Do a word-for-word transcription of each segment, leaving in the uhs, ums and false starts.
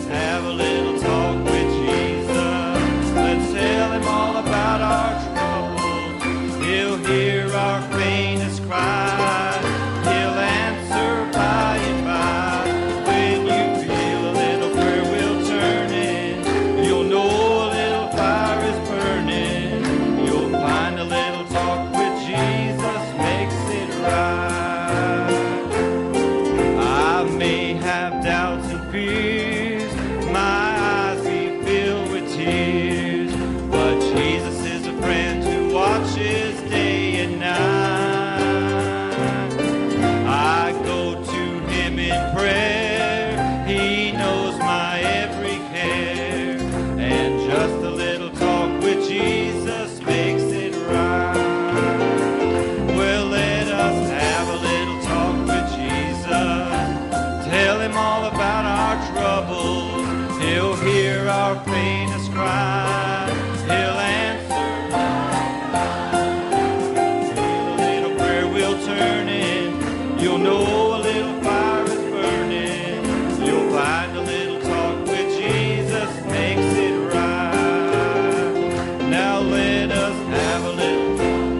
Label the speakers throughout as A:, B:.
A: have a little talk with Jesus. Let's tell him all about our troubles. He'll hear our faintest cry. He'll answer by and by. When you feel a little prayer wheel turning, you'll know a little fire is burning. You'll find a little talk with Jesus makes it right. I may have doubts and fears, my eyes be filled with tears, but Jesus is a friend who watches day and night. I go to him in prayer, he knows my every care, and just a little talk with Jesus makes it right. Well, let us have a little talk with Jesus. Tell him all about our troubles. He'll hear our faintest cry. He'll answer. Feel a little prayer wheel turning. You'll know a little fire is burning. You'll find a little talk with Jesus makes it right. Now let us have a little talk.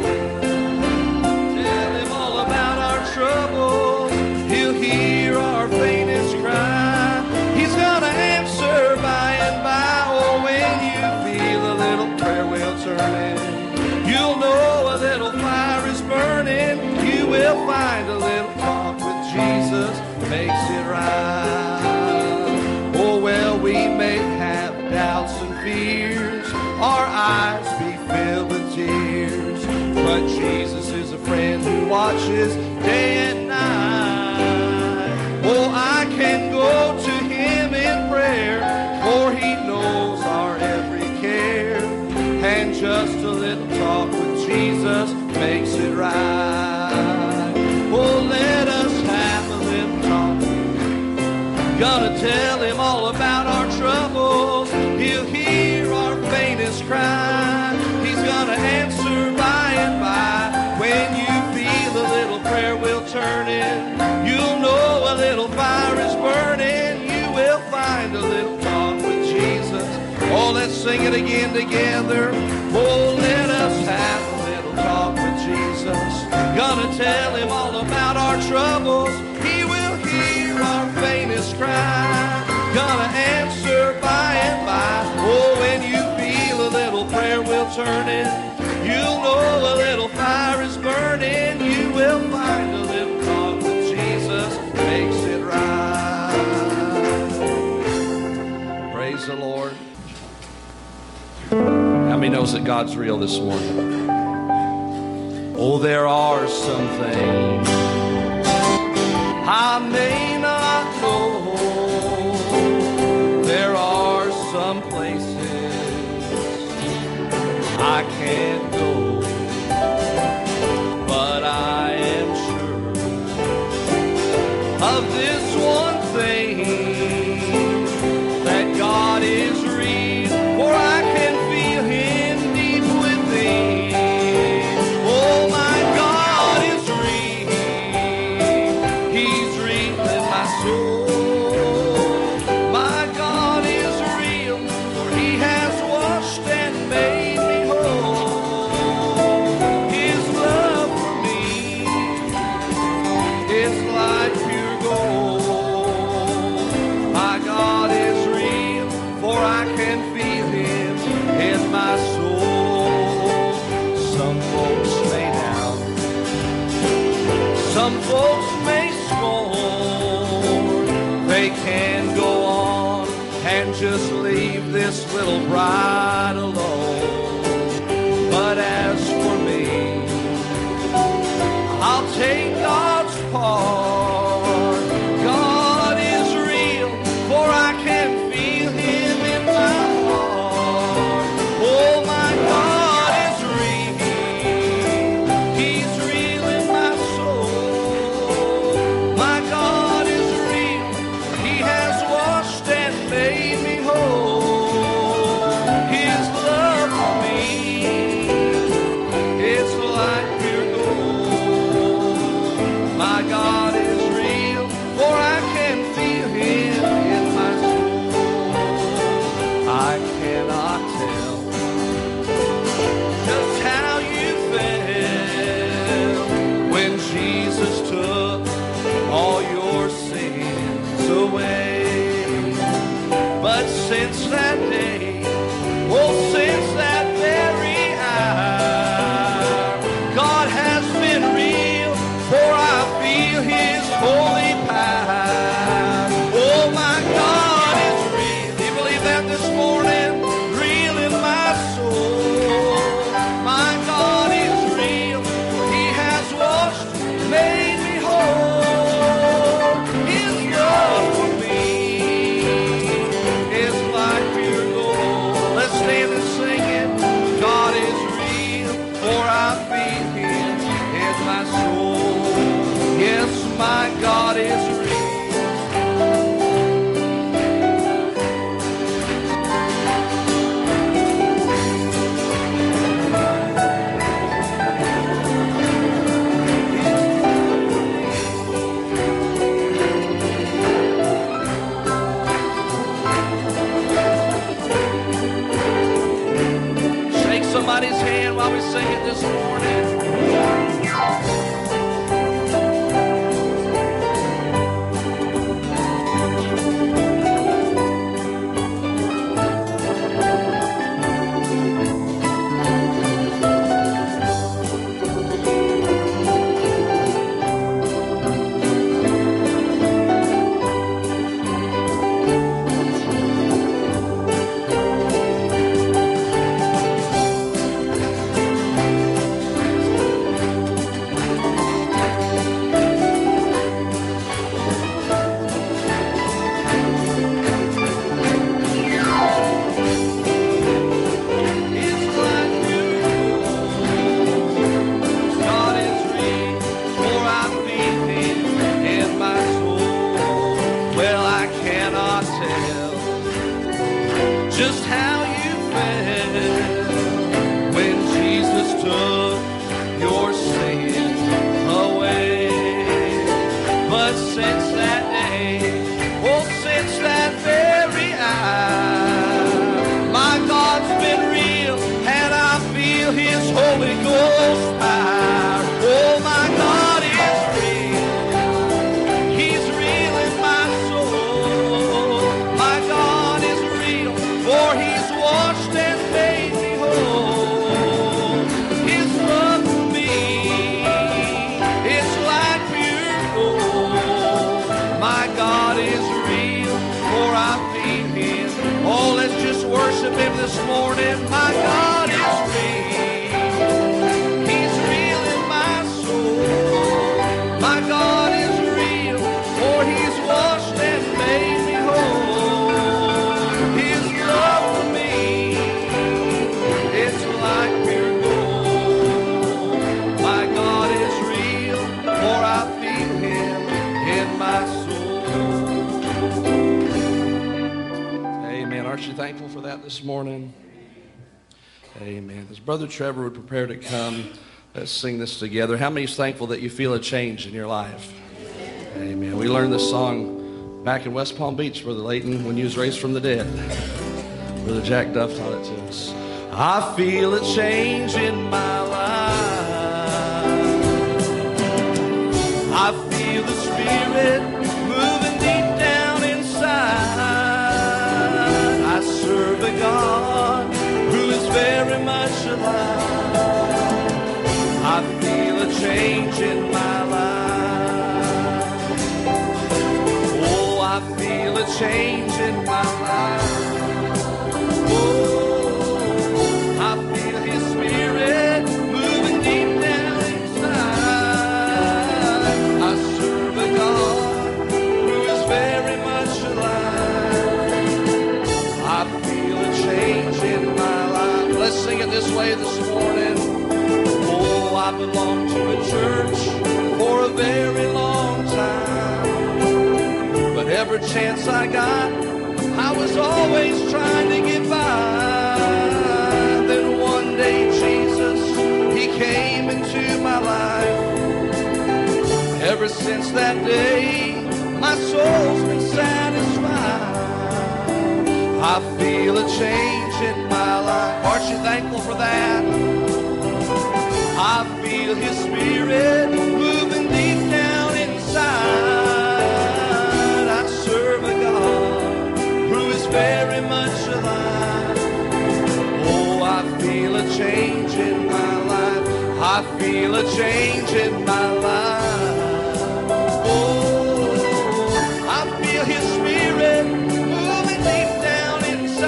A: Tell him all about our troubles. He'll hear our faintest cry. He's gonna answer by and by. Oh, when you feel a little prayer wheel turning, you'll know a little fire is burning. You will find a little talk with Jesus makes it right. Oh, well, we may have doubts and fears, our eyes be filled with tears, but Jesus is a friend who watches day and night. Oh, I can go to him in prayer, for he knows our every care, and just a little talk with Jesus makes it right. Oh, let us have a little talk. Gonna tell him all about our troubles. He'll hear our faintest cry. He's gonna answer by and by. When you feel a little prayer wheel turning, you'll know a little fire is burning. You will find a little talk with Jesus. Oh, let's sing it again together. Oh, let us have a little talk with Jesus. Gonna tell him all about our troubles. He will hear our faintest cry. Gonna answer by and by. Oh, when you feel a little prayer wheel turning, you'll know a little fire is burning. You will find a little talk with Jesus makes it right. Praise the Lord. How many knows that God's real this morning? Oh, there are some things I may not know. There are some places I can't go, but I am sure of this one thing, that God is real, for I can feel him deep within. Oh, my God is real. He's real in my soul. My God is real, for he has washed and made me whole. His love for me is like pure gold. My God is real, for I can feel him in my soul. Some folks may doubt, some folks may scorn. They can go on and just leave this little bride alone. But as for me, I'll take God's part. God is real, for I can feel him in my heart. Oh, my God is real. He's real in my soul. My God is real. He has washed and made me whole. His love for away. But since that day, oh, since that very hour, God has been real, for I feel His holy power. Oh, my God is real. Do you believe that this morning? Real in my soul. My God is real. He has washed, made me whole. His love for me is like pure gold. Let's stand and sing it. God is real, for I feel Him in my soul. Yes, my God is real. Shake somebody's hand while we sing it this morning. Just how you felt when Jesus took your sin away. But since that day, oh, since that very hour, my God's been real, and I feel His Holy Ghost power. Oh, my God is real. He's real in my soul. My God is real, for He's washed and made me whole. His love for me is like pure gold. My God is real, for I feel Him. Oh, let's just worship Him this morning. My God is real. He's real in my soul. My God is real, for He's washed and made me whole. His love for me, it's like pure gold. My God is real, for I feel Him in my soul. Amen. Aren't you thankful for that this morning? Amen. As Brother Trevor would prepare to come, let's sing this together. How many is thankful that you feel a change in your life? Amen. We learned this song back in West Palm Beach, Brother Layton, when you was raised from the dead. Brother Jack Duff taught it to us. I feel a change in my life. I feel the Spirit moving deep down inside. I serve a God who is very much alive. I feel a change in my life. Oh, I feel a change in my life. Oh, I feel His Spirit moving deep down inside. I serve a God who is very much alive. I feel a change in my life. Let's sing it this way this morning. Oh, I belong to a church for a very long time. But every chance I got, I was always trying to get by. Then one day Jesus, He came into my life. Ever since that day, my soul's been satisfied. I feel a change in my life. Aren't you thankful for that? I feel His Spirit moving deep down inside. I serve I feel a change in my life. Oh, I feel His Spirit moving deep down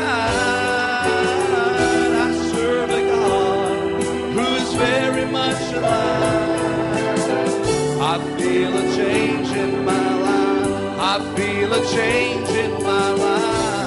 A: inside. I serve a God who is very much alive. I feel a change in my life. I feel a change in my life.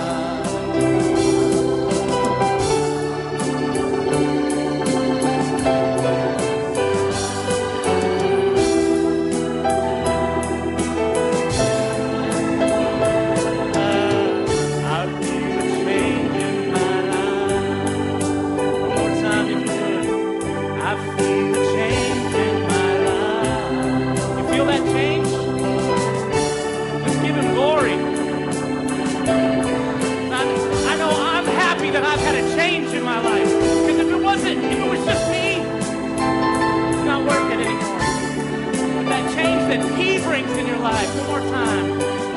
B: He brings in your life. One more time.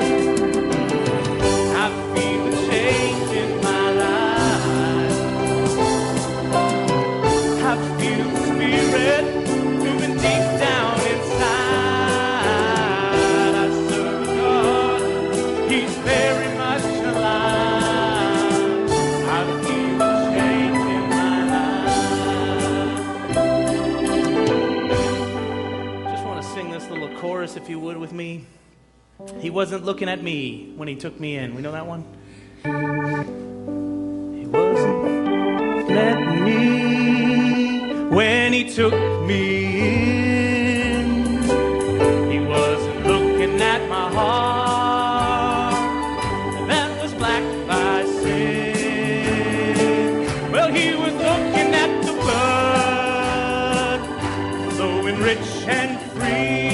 B: I feel a change in my life. I feel the Spirit moving deep down inside. I serve God. He's very much alive. I feel a change in my life. Just want to sing this little chorus, if you would, with me. He wasn't looking at me when He took me in. We know that one? He wasn't looking at me when He took me in. He wasn't looking at my heart that was black by sin. Well, He was looking at the blood flowing rich and free.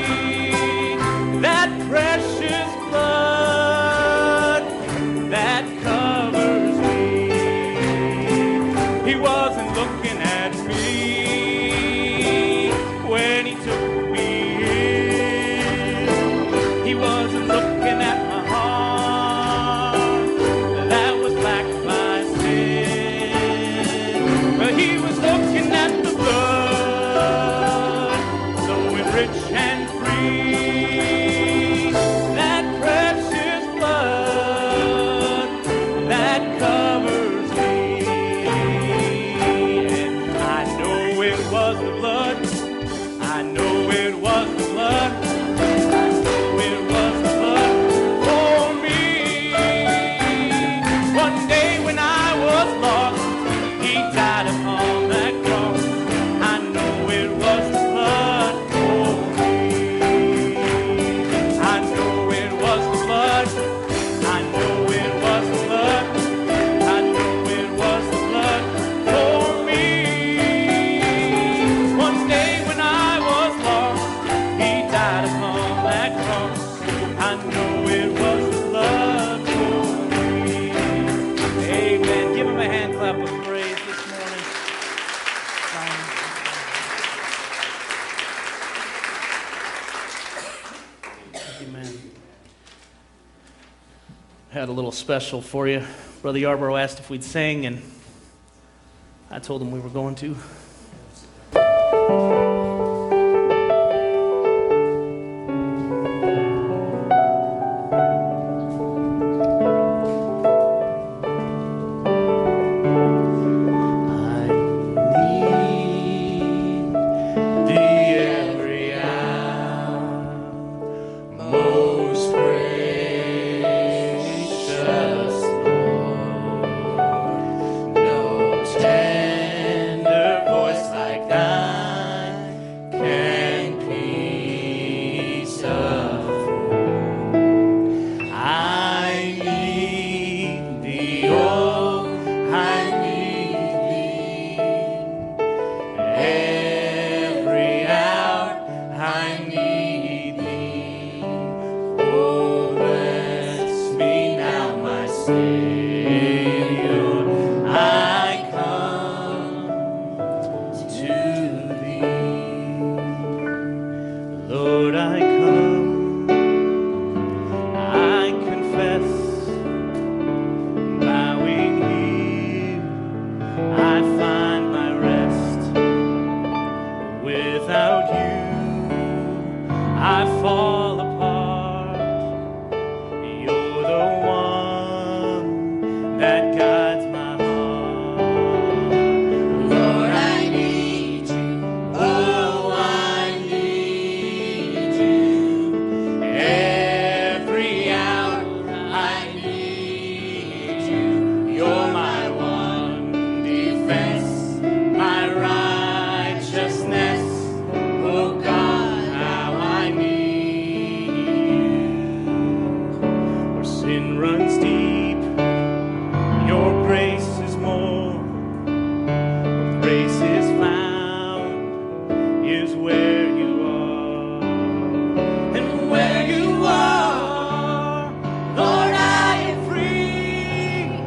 B: That precious blood that covers me. He wasn't looking at me when He took me in. He wasn't looking at my heart that was black by sin. But He was looking at the blood flowing rich and free. Had a little special for you. Brother Yarborough asked if we'd sing, and I told him we were going to. sin runs deep. Your grace is more. Where grace is found is where you are. And where you are, Lord, I am free.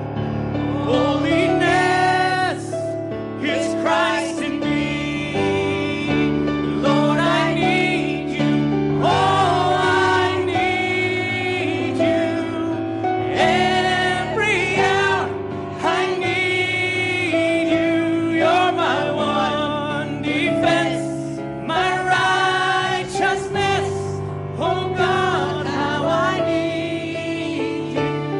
B: Holiness is Christ in me. Lord, I need you. Oh, I need you. Every hour I need you. You're my one defense, my righteousness. Oh God, how I need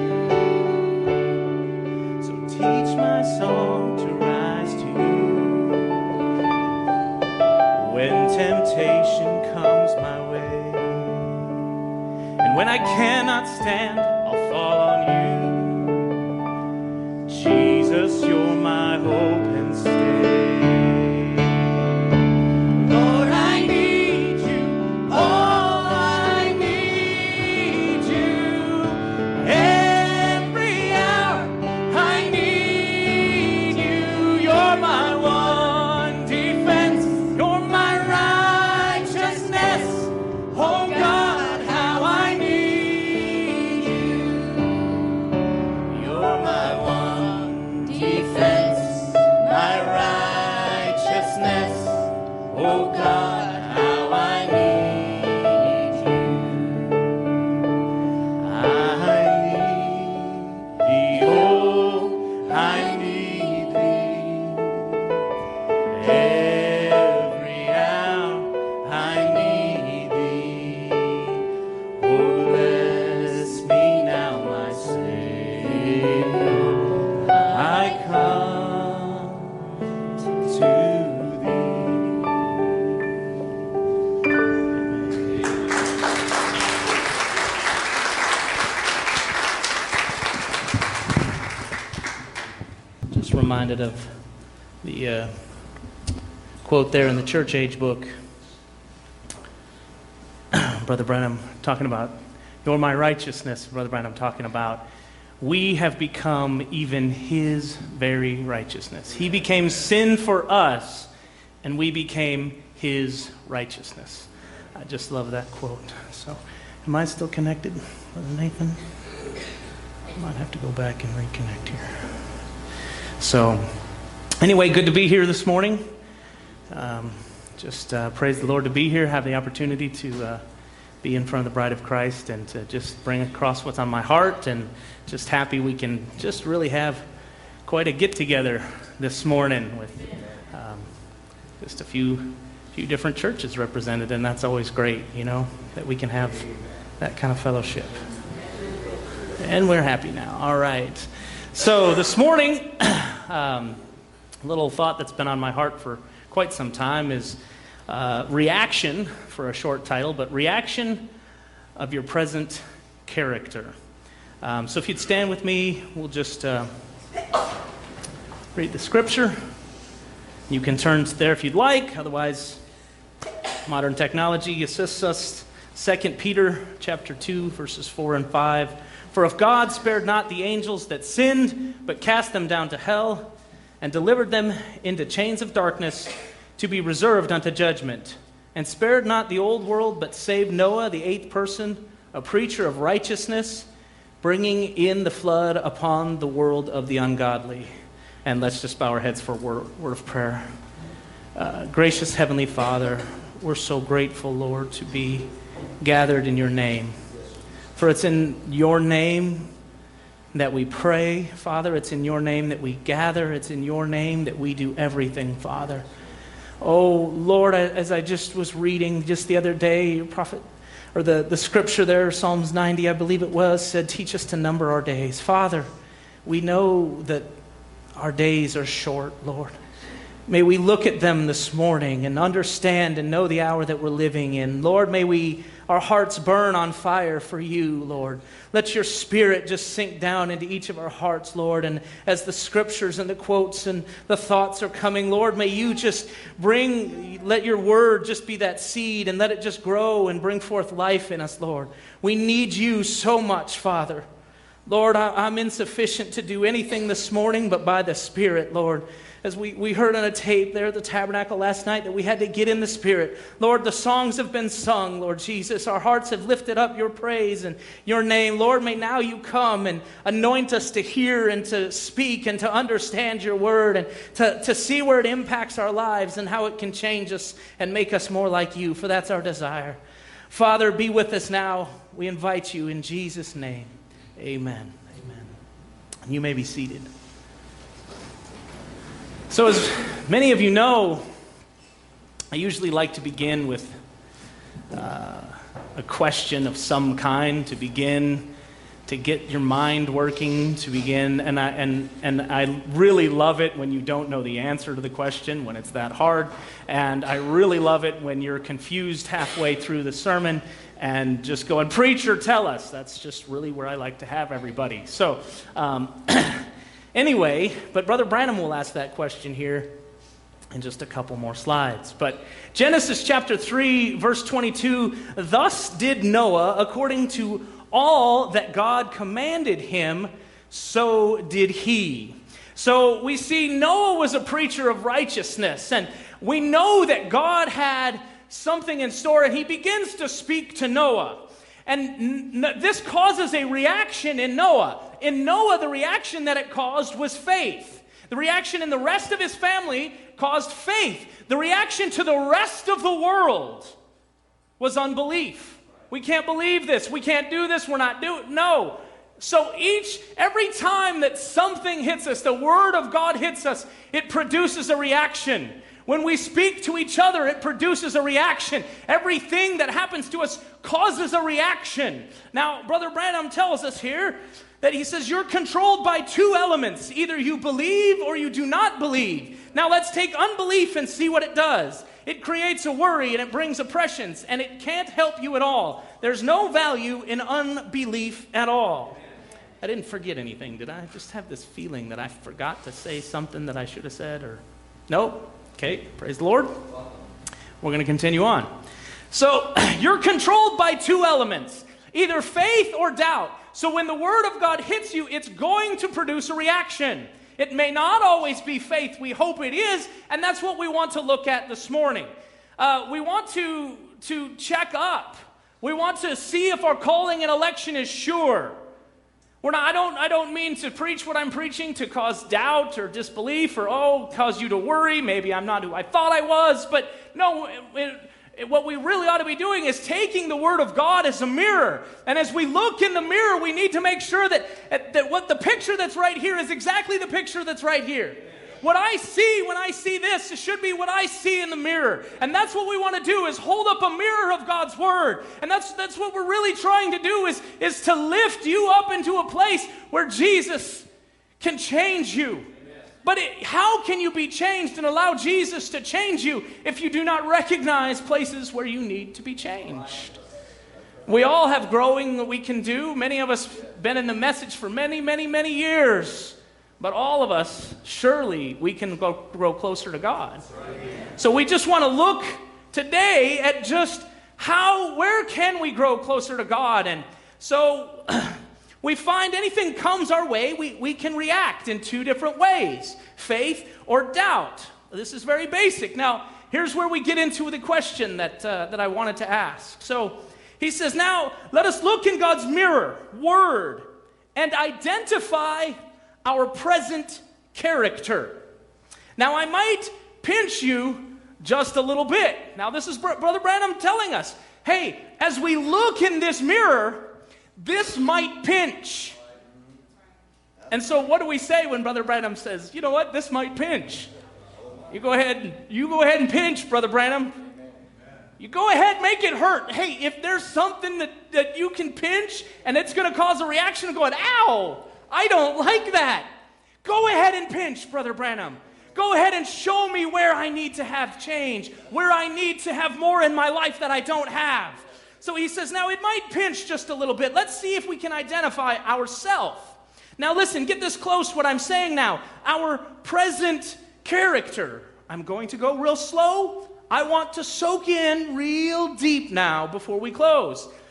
B: you. So teach my song to rise to you. When temptation comes my way, and when I cannot stand, I'll fall on you. Jesus, you're my hope and stay. Lord, I need you. Oh, I need you. Every hour I need you. You're my one defense. You're my righteousness. Oh God, how I need you. You're my one defense, my righteousness. Oh God, how I need you. I need thee, oh, I need thee. Every hour I need thee. Oh, bless me now, my Savior. I come to thee. Just reminded of the uh, quote there in the church age book. Brother Branham talking about, you're my righteousness. Brother Branham talking about, we have become even his very righteousness. He became sin for us, and we became his righteousness. I just love that quote. So, am I still connected, Brother Nathan? I might have to go back and reconnect here. So, anyway, good to be here this morning. Um, just uh, praise the Lord to be here, have the opportunity to uh, be in front of the bride of Christ and to just bring across what's on my heart, and just happy we can just really have quite a get-together this morning with um, just a few few different churches represented, and that's always great, you know, that we can have that kind of fellowship. And we're happy now. All right. So this morning, um, a little thought that's been on my heart for quite some time is uh, reaction, for a short title, but reaction of your present character. Um, so if you'd stand with me, we'll just uh, read the scripture. You can turn there if you'd like. Otherwise, modern technology assists us. Second Peter chapter two, verses four and five. For if God spared not the angels that sinned, but cast them down to hell, and delivered them into chains of darkness, to be reserved unto judgment, and spared not the old world, but saved Noah, the eighth person, a preacher of righteousness, bringing in the flood upon the world of the ungodly. And let's just bow our heads for a word, word of prayer. Uh, gracious Heavenly Father, we're so grateful, Lord, to be gathered in your name. For it's in your name that we pray, Father. It's in your name that we gather. It's in your name that we do everything, Father. Oh, Lord, as I just was reading just the other day, your prophet, or the, the scripture there, Psalms ninety, I believe it was, said, teach us to number our days. Father, we know that our days are short, Lord. May we look at them this morning and understand and know the hour that we're living in. Lord, may we, our hearts burn on fire for you, Lord. Let your spirit just sink down into each of our hearts, Lord. And as the scriptures and the quotes and the thoughts are coming, Lord, may you just bring, let your word just be that seed and let it just grow and bring forth life in us, Lord. We need you so much, Father. Lord, I, I'm insufficient to do anything this morning, but by the Spirit, Lord. As we, we heard on a tape there at the tabernacle last night that we had to get in the Spirit. Lord, the songs have been sung, Lord Jesus. Our hearts have lifted up your praise and your name. Lord, may now you come and anoint us to hear and to speak and to understand your word and to, to see where it impacts our lives and how it can change us and make us more like you, for that's our desire. Father, be with us now. We invite you in Jesus' name. Amen. Amen. You may be seated. So as many of you know, I usually like to begin with uh, a question of some kind to begin, to get your mind working, to begin, and I, and, and I really love it when you don't know the answer to the question, when it's that hard, and I really love it when you're confused halfway through the sermon and just go, and preacher, tell us. That's just really where I like to have everybody. So, um, Anyway, but Brother Branham will ask that question here in just a couple more slides. But Genesis chapter three, verse twenty-two, thus did Noah, according to all that God commanded him, so did he. So we see Noah was a preacher of righteousness, and we know that God had something in store, and he begins to speak to Noah. And n- this causes a reaction in Noah. In Noah, the reaction that it caused was faith. The reaction in the rest of his family caused faith. The reaction to the rest of the world was unbelief. We can't believe this. We can't do this. We're not doing. No. So each, every time that something hits us, the word of God hits us, it produces a reaction. When we speak to each other, it produces a reaction. Everything that happens to us causes a reaction. Now, Brother Branham tells us here that he says you're controlled by two elements. Either you believe or you do not believe. Now, let's take unbelief and see what it does. It creates a worry and it brings oppressions, and it can't help you at all. There's no value in unbelief at all. I didn't forget anything, did I? I just have this feeling that I forgot to say something that I should have said, or nope. Okay, praise the Lord. We're going to continue on. So, you're controlled by two elements, either faith or doubt. So when the Word of God hits you, it's going to produce a reaction. It may not always be faith. We hope it is, and that's what we want to look at this morning. Uh, we want to, to check up. We want to see if our calling and election is sure. We're not, I don't, I don't mean to preach what I'm preaching to cause doubt or disbelief or, oh, cause you to worry. Maybe I'm not who I thought I was. But no, it, it, what we really ought to be doing is taking the Word of God as a mirror. And as we look in the mirror, we need to make sure that, that what the picture that's right here is exactly the picture that's right here. What I see when I see this, it should be what I see in the mirror. And that's what we want to do, is hold up a mirror of God's Word. And that's that's what we're really trying to do, is, is to lift you up into a place where Jesus can change you. Amen. But it, how can you be changed and allow Jesus to change you if you do not recognize places where you need to be changed? We all have growing that we can do. Many of us have been in the message for many, many, many years. But all of us, surely we can go, grow closer to God. So we just want to look today at just how, where can we grow closer to God? And so we find anything comes our way, we, we can react in two different ways, faith or doubt. This is very basic. Now, here's where we get into the question that, uh, that I wanted to ask. So he says, now let us look in God's mirror, Word, and identify our present character. Now, I might pinch you just a little bit. Now, this is Brother Branham telling us, hey, as we look in this mirror, this might pinch. And so what do we say when Brother Branham says, you know what, this might pinch? You go ahead, you go ahead and pinch, Brother Branham. You go ahead, make it hurt. Hey, if there's something that, that you can pinch and it's going to cause a reaction of going, ow, I don't like that. Go ahead and pinch, Brother Branham. Go ahead and show me where I need to have change, where I need to have more in my life that I don't have. So he says, now it might pinch just a little bit. Let's see if we can identify ourselves. Now listen, get this close what I'm saying now. Our present character. I'm going to go real slow. I want to soak in real deep now before we close.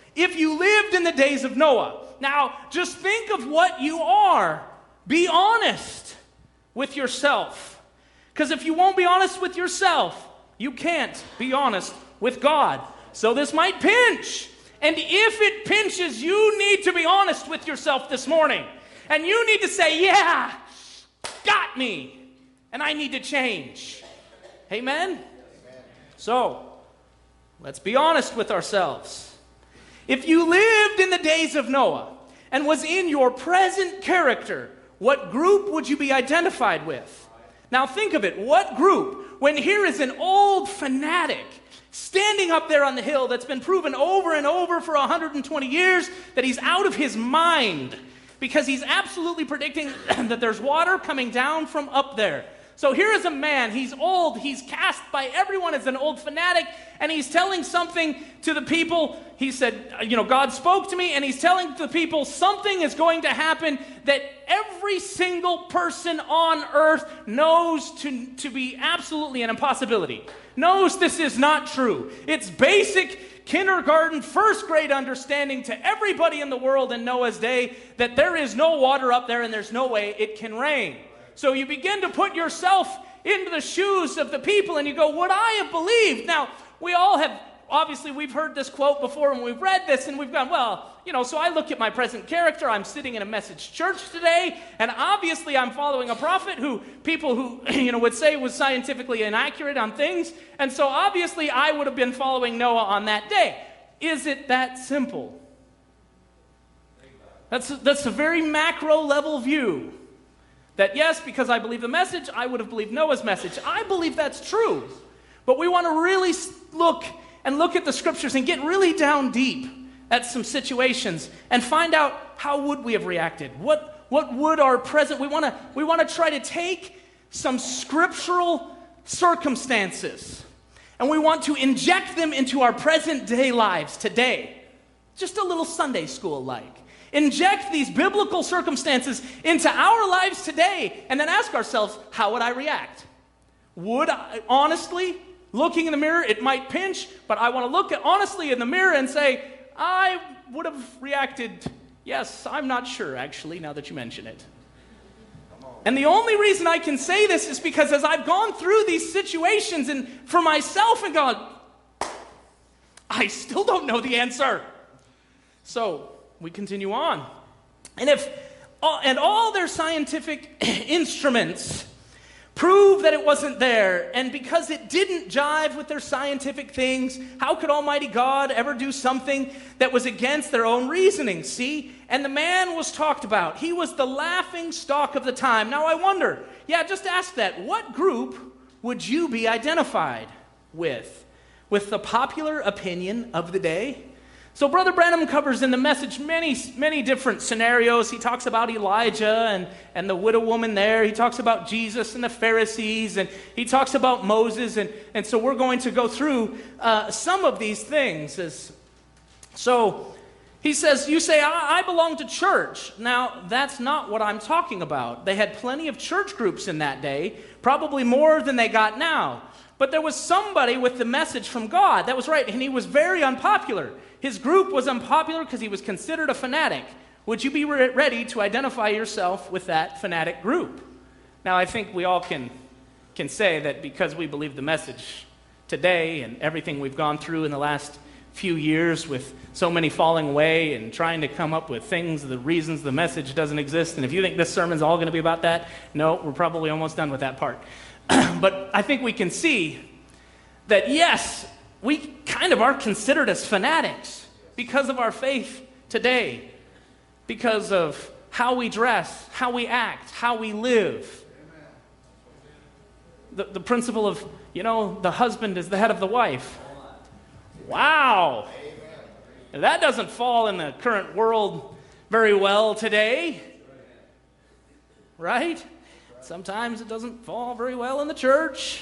B: If you lived in the days of Noah. Now, just think of what you are. Be honest with yourself. Because if you won't be honest with yourself, you can't be honest with God. So this might pinch. And if it pinches, you need to be honest with yourself this morning. And you need to say, yeah, got me. And I need to change. Amen? Amen. So, let's be honest with ourselves. If you lived in the days of Noah and was in your present character, what group would you be identified with? Now think of it. What group? When here is an old fanatic standing up there on the hill that's been proven over and over for one hundred twenty years that he's out of his mind because he's absolutely predicting that there's water coming down from up there. So here is a man, he's old, he's cast by everyone as an old fanatic, and he's telling something to the people. He said, you know, God spoke to me, and he's telling the people something is going to happen that every single person on earth knows to, to be absolutely an impossibility. Knows this is not true. It's basic kindergarten, first grade understanding to everybody in the world in Noah's day that there is no water up there and there's no way it can rain. So you begin to put yourself into the shoes of the people and you go, would I have believed? Now, we all have, obviously we've heard this quote before and we've read this and we've gone, well, you know, so I look at my present character. I'm sitting in a message church today and obviously I'm following a prophet who people who, you know, would say was scientifically inaccurate on things. And so obviously I would have been following Noah on that day. Is it that simple? That's a, that's a very macro level view. That yes, because I believe the message, I would have believed Noah's message. I believe that's true. But we want to really look and look at the scriptures and get really down deep at some situations and find out how would we have reacted. What what would our present, we want to we want to try to take some scriptural circumstances and we want to inject them into our present day lives today. Just a little Sunday school like. Inject these biblical circumstances into our lives today and then ask ourselves, how would I react? Would I, honestly, looking in the mirror, it might pinch, but I want to look at honestly in the mirror and say, I would have reacted, yes, I'm not sure actually, now that you mention it. And the only reason I can say this is because as I've gone through these situations and for myself and gone, I still don't know the answer. So, we continue on. And if and all their scientific instruments prove that it wasn't there, and because it didn't jive with their scientific things, how could Almighty God ever do something that was against their own reasoning? See? And the man was talked about. He was the laughing stock of the time. Now I wonder, yeah, just ask that. What group would you be identified with? With the popular opinion of the day? So Brother Branham covers in the message many, many different scenarios. He talks about Elijah and, and the widow woman there. He talks about Jesus and the Pharisees. And he talks about Moses. And, and so we're going to go through uh, some of these things. As, so he says, you say, I, I belong to church. Now, that's not what I'm talking about. They had plenty of church groups in that day, probably more than they got now. But there was somebody with the message from God. That was right. And he was very unpopular. His group was unpopular because he was considered a fanatic. Would you be re- ready to identify yourself with that fanatic group? Now, I think we all can, can say that because we believe the message today and everything we've gone through in the last few years with so many falling away and trying to come up with things, the reasons the message doesn't exist. And if you think this sermon's all going to be about that, no, we're probably almost done with that part. But I think we can see that, yes, we kind of are considered as fanatics because of our faith today, because of how we dress, how we act, how we live. The, the principle of, you know, the husband is the head of the wife. Wow. Now, that doesn't fall in the current world very well today, right? Sometimes it doesn't fall very well in the church.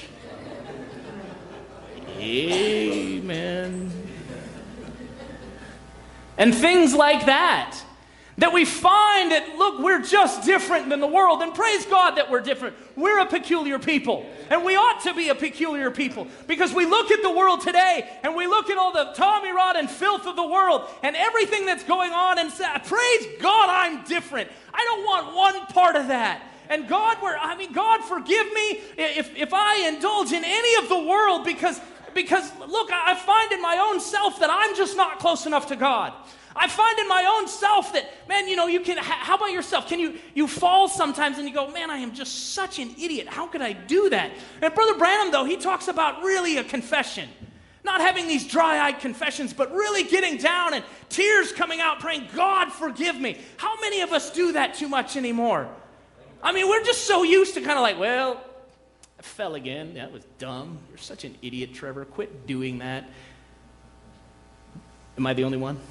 B: Amen. And things like that. That we find that, look, we're just different than the world, and praise God that we're different. We're a peculiar people, and we ought to be a peculiar people, because we look at the world today, and we look at all the Tommy Rod and filth of the world, and everything that's going on, and say, praise God, I'm different. I don't want one part of that. And God, where I mean, God, forgive me if, if I indulge in any of the world, because, because, look, I find in my own self that I'm just not close enough to God. I find in my own self that, man, you know, you can, how about yourself? Can you, you fall sometimes and you go, man, I am just such an idiot. How could I do that? And Brother Branham, though, he talks about really a confession. Not having these dry-eyed confessions, but really getting down and tears coming out praying, God, forgive me. How many of us do that too much anymore? I mean, we're just so used to kind of like, well, I fell again. That was dumb. You're such an idiot, Trevor. Quit doing that. Am I the only one?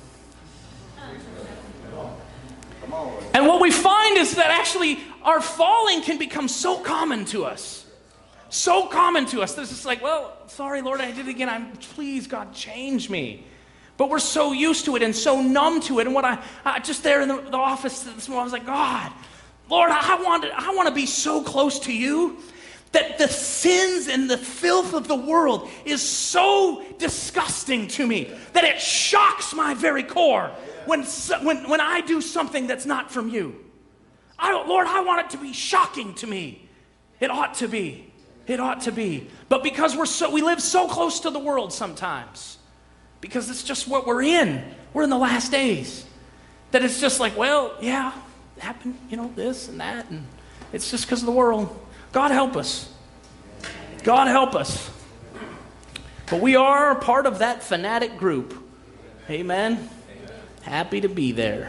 B: And what we find is that actually our falling can become so common to us. So common to us. There's just like, well, sorry, Lord, I did it again. I'm, please, God, change me. But we're so used to it and so numb to it. And what I, I just there in the, the office this morning, I was like, God, Lord, I want to, I want to be so close to you that the sins and the filth of the world is so disgusting to me that it shocks my very core when, when, when I do something that's not from you. I don't, Lord, I want it to be shocking to me. It ought to be. It ought to be. But because we're so, we live so close to the world sometimes, because it's just what we're in. We're in the last days. That it's just like, well, yeah, it happened, you know, this and that, and it's just because of the world. God help us. God help us. But we are part of that fanatic group. Amen. Amen. Happy to be there.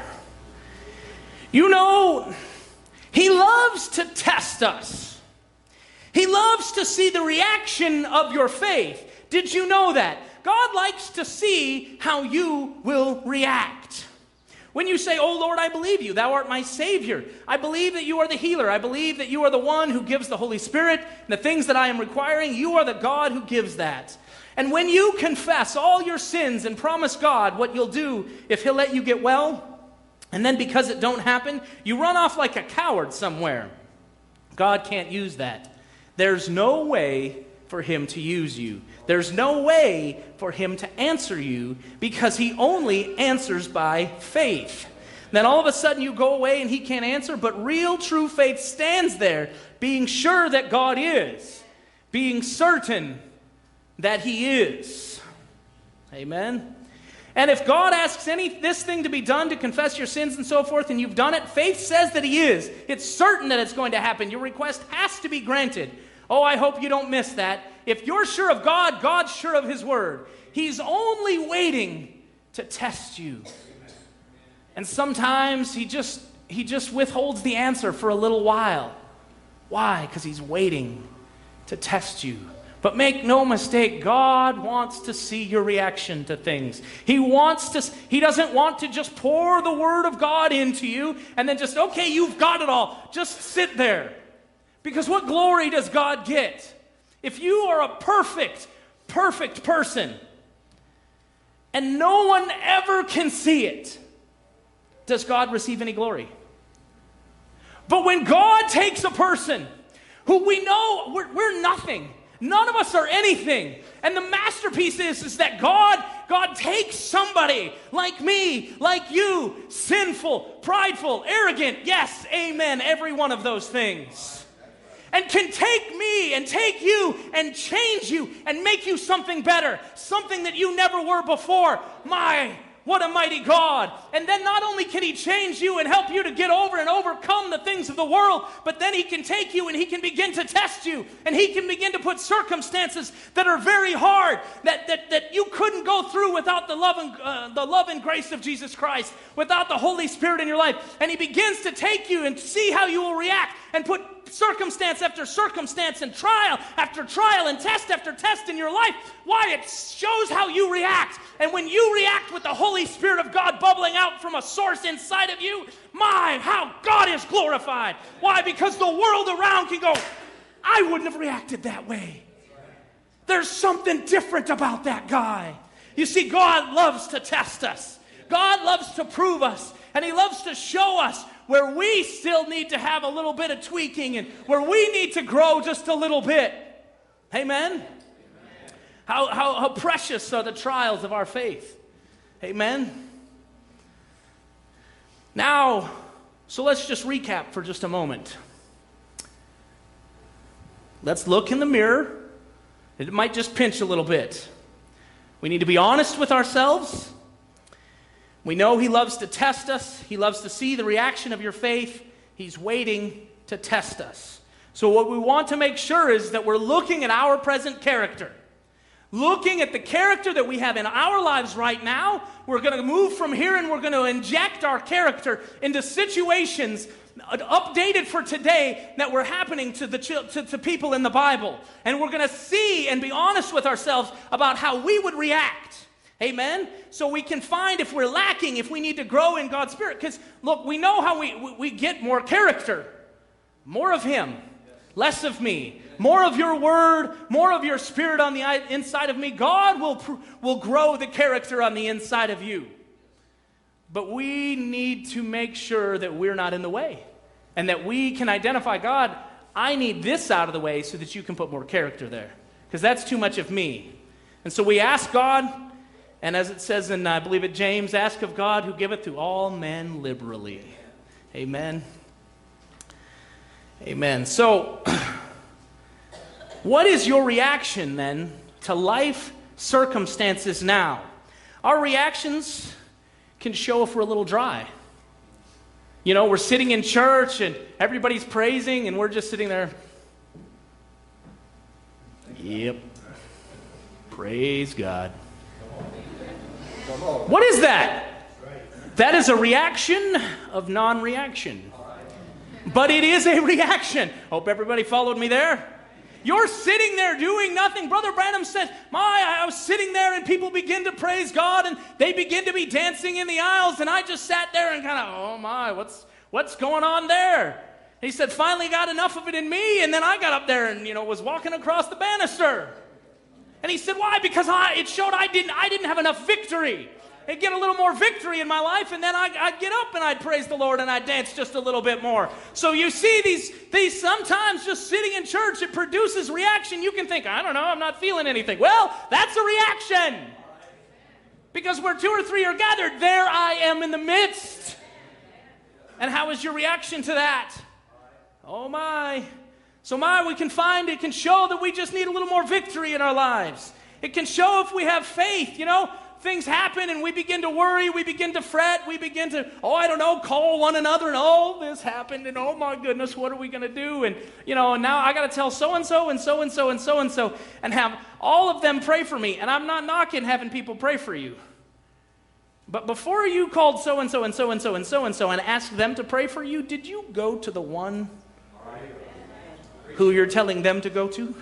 B: You know, He loves to test us. He loves to see the reaction of your faith. Did you know that? God likes to see how you will react. When you say, oh Lord, I believe you. Thou art my Savior. I believe that you are the healer. I believe that you are the one who gives the Holy Spirit. And the things that I am requiring, you are the God who gives that. And when you confess all your sins and promise God what you'll do if He'll let you get well, and then because it don't happen, you run off like a coward somewhere, God can't use that. There's no way for Him to use you. There's no way for Him to answer you because He only answers by faith. Then all of a sudden you go away and He can't answer, but real true faith stands there, being sure that God is, being certain that He is. Amen. And if God asks any this thing to be done to confess your sins and so forth, and you've done it, faith says that He is. It's certain that it's going to happen. Your request has to be granted. Oh, I hope you don't miss that. If you're sure of God, God's sure of His word. He's only waiting to test you. And sometimes He just He just withholds the answer for a little while. Why? Because He's waiting to test you. But make no mistake, God wants to see your reaction to things. He wants to, He doesn't want to just pour the word of God into you and then just, okay, you've got it all. Just sit there. Because what glory does God get? If you are a perfect, perfect person and no one ever can see it, does God receive any glory? But when God takes a person who we know we're, we're nothing, none of us are anything, and the masterpiece is, is that God, God takes somebody like me, like you, sinful, prideful, arrogant, yes, amen, every one of those things, and can take me and take you and change you and make you something better, something that you never were before. My, what a mighty God. And then not only can He change you and help you to get over and overcome the things of the world, but then He can take you and He can begin to test you, and He can begin to put circumstances that are very hard, that, that, that you couldn't go through without the love, and, uh, the love and grace of Jesus Christ, without the Holy Spirit in your life. And He begins to take you and see how you will react and put circumstance after circumstance and trial after trial and test after test in your life. Why? It shows how you react. And when you react with the Holy Spirit of God bubbling out from a source inside of you, my, how God is glorified. Why? Because the world around can go, I wouldn't have reacted that way. There's something different about that guy. You see, God loves to test us. God loves to prove us. And he loves to show us where we still need to have a little bit of tweaking and where we need to grow just a little bit. Amen? Amen. How, how, how precious are the trials of our faith. Amen? Now, so let's just recap for just a moment. Let's look in the mirror. It might just pinch a little bit. We need to be honest with ourselves. We know he loves to test us. He loves to see the reaction of your faith. He's waiting to test us. So what we want to make sure is that we're looking at our present character. Looking at the character that we have in our lives right now. We're going to move from here and we're going to inject our character into situations updated for today that were happening to the to, to people in the Bible. And we're going to see and be honest with ourselves about how we would react. Amen? So we can find if we're lacking, if we need to grow in God's Spirit. Because, look, we know how we, we, we get more character. More of Him. Less of me. More of your word. More of your Spirit on the inside of me. God will, will grow the character on the inside of you. But we need to make sure that we're not in the way. And that we can identify, God, I need this out of the way so that you can put more character there. Because that's too much of me. And so we ask God, and as it says in, I believe it, James, ask of God who giveth to all men liberally. Amen. Amen. So, what is your reaction then to life circumstances now? Our reactions can show if we're a little dry. You know, we're sitting in church and everybody's praising and we're just sitting there. Yep. Praise God. What is that? That is a reaction of non-reaction. But it is a reaction. Hope everybody followed me there. You're sitting there doing nothing. Brother Branham says, my, I was sitting there and people begin to praise God and they begin to be dancing in the aisles and I just sat there and kind of, oh my, what's what's going on there? And he said, finally got enough of it in me and then I got up there and, you know, was walking across the banister. And he said, why? Because I, it showed I didn't, I didn't have enough victory. I'd get a little more victory in my life, and then I'd, I'd get up and I'd praise the Lord and I'd dance just a little bit more. So you see these, these sometimes just sitting in church, it produces reaction. You can think, I don't know, I'm not feeling anything. Well, that's a reaction. Because where two or three are gathered, there I am in the midst. And how is your reaction to that? Oh my. So my, we can find, it can show that we just need a little more victory in our lives. It can show if we have faith, you know. Things happen and we begin to worry, we begin to fret, we begin to, oh, I don't know, call one another and oh, this happened and oh my goodness, what are we going to do? And, you know, and now I got to tell so-and-so and so-and-so and so-and-so and have all of them pray for me. And I'm not knocking having people pray for you. But before you called so-and-so and so-and-so and so-and-so and asked them to pray for you, did you go to the one who you're telling them to go to?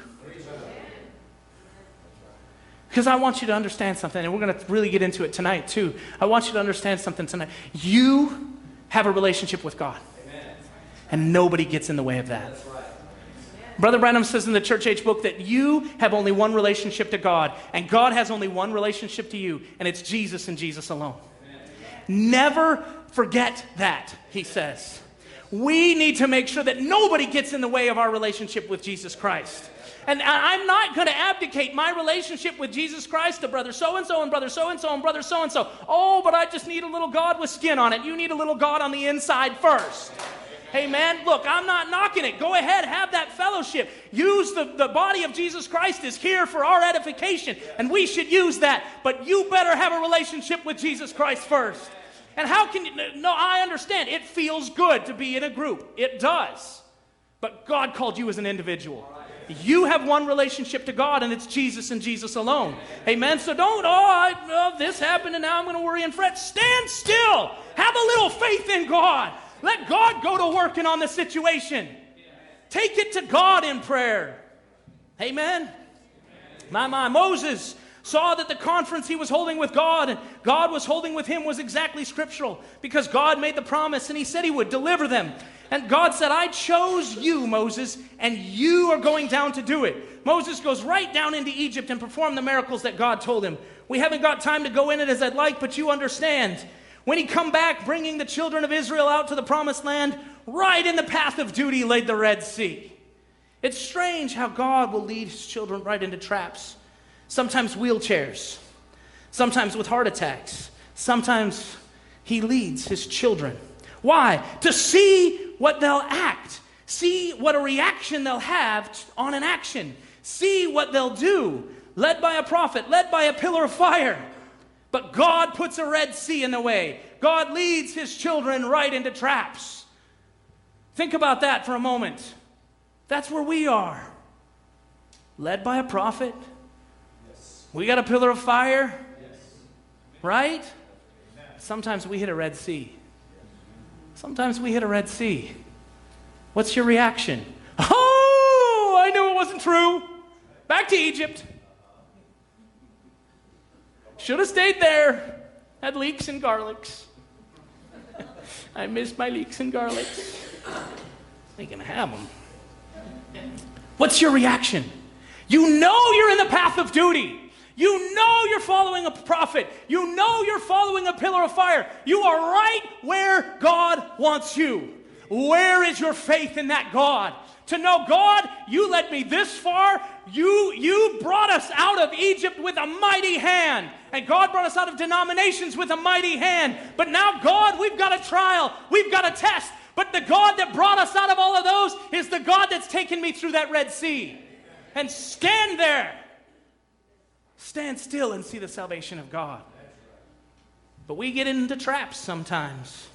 B: Because I want you to understand something, and we're going to really get into it tonight too. I want you to understand something tonight. You have a relationship with God. Amen. And nobody gets in the way of that. That's right. Brother Branham says in the Church Age book that you have only one relationship to God, and God has only one relationship to you, and it's Jesus and Jesus alone. Amen. Never forget that, he says. We need to make sure that nobody gets in the way of our relationship with Jesus Christ. And I'm not going to abdicate my relationship with Jesus Christ to brother so-and-so and brother so-and-so and brother so-and-so. Oh, but I just need a little God with skin on it. You need a little God on the inside first. Amen. Look, I'm not knocking it. Go ahead, have that fellowship. Use the, the body of Jesus Christ is here for our edification, and we should use that. But you better have a relationship with Jesus Christ first. And how can you, no, I understand. It feels good to be in a group. It does. But God called you as an individual. You have one relationship to God, and it's Jesus and Jesus alone. Amen? So don't, oh, I, oh, this happened, and now I'm going to worry and fret. Stand still. Have a little faith in God. Let God go to working on the situation. Take it to God in prayer. Amen? My, my, Moses saw that the conference he was holding with God and God was holding with him was exactly scriptural because God made the promise and he said he would deliver them. And God said, I chose you, Moses, and you are going down to do it. Moses goes right down into Egypt and perform the miracles that God told him. We haven't got time to go in it as I'd like, but you understand. When he come back, bringing the children of Israel out to the promised land, right in the path of duty laid the Red Sea. It's strange how God will lead his children right into traps. Sometimes wheelchairs, sometimes with heart attacks, sometimes he leads his children. Why? To see what they'll act. See what a reaction they'll have on an action. See what they'll do. Led by a prophet, led by a pillar of fire. But God puts a Red Sea in the way. God leads his children right into traps. Think about that for a moment. That's where we are. Led by a prophet. Yes. We got a pillar of fire. Yes. Right? Amen. Sometimes we hit a Red Sea. Sometimes we hit a Red Sea. What's your reaction? Oh, I knew it wasn't true. Back to Egypt. Should have stayed there. Had leeks and garlics. I miss my leeks and garlics. They can have them. What's your reaction? You know you're in the path of duty. You know you're following a prophet. You know you're following a pillar of fire. You are right where God wants you. Where is your faith in that God? To know, God, you led me this far. You, you brought us out of Egypt with a mighty hand. And God brought us out of denominations with a mighty hand. But now, God, we've got a trial. We've got a test. But the God that brought us out of all of those is the God that's taken me through that Red Sea. And stand there. Stand still and see the salvation of God. But we get into traps sometimes.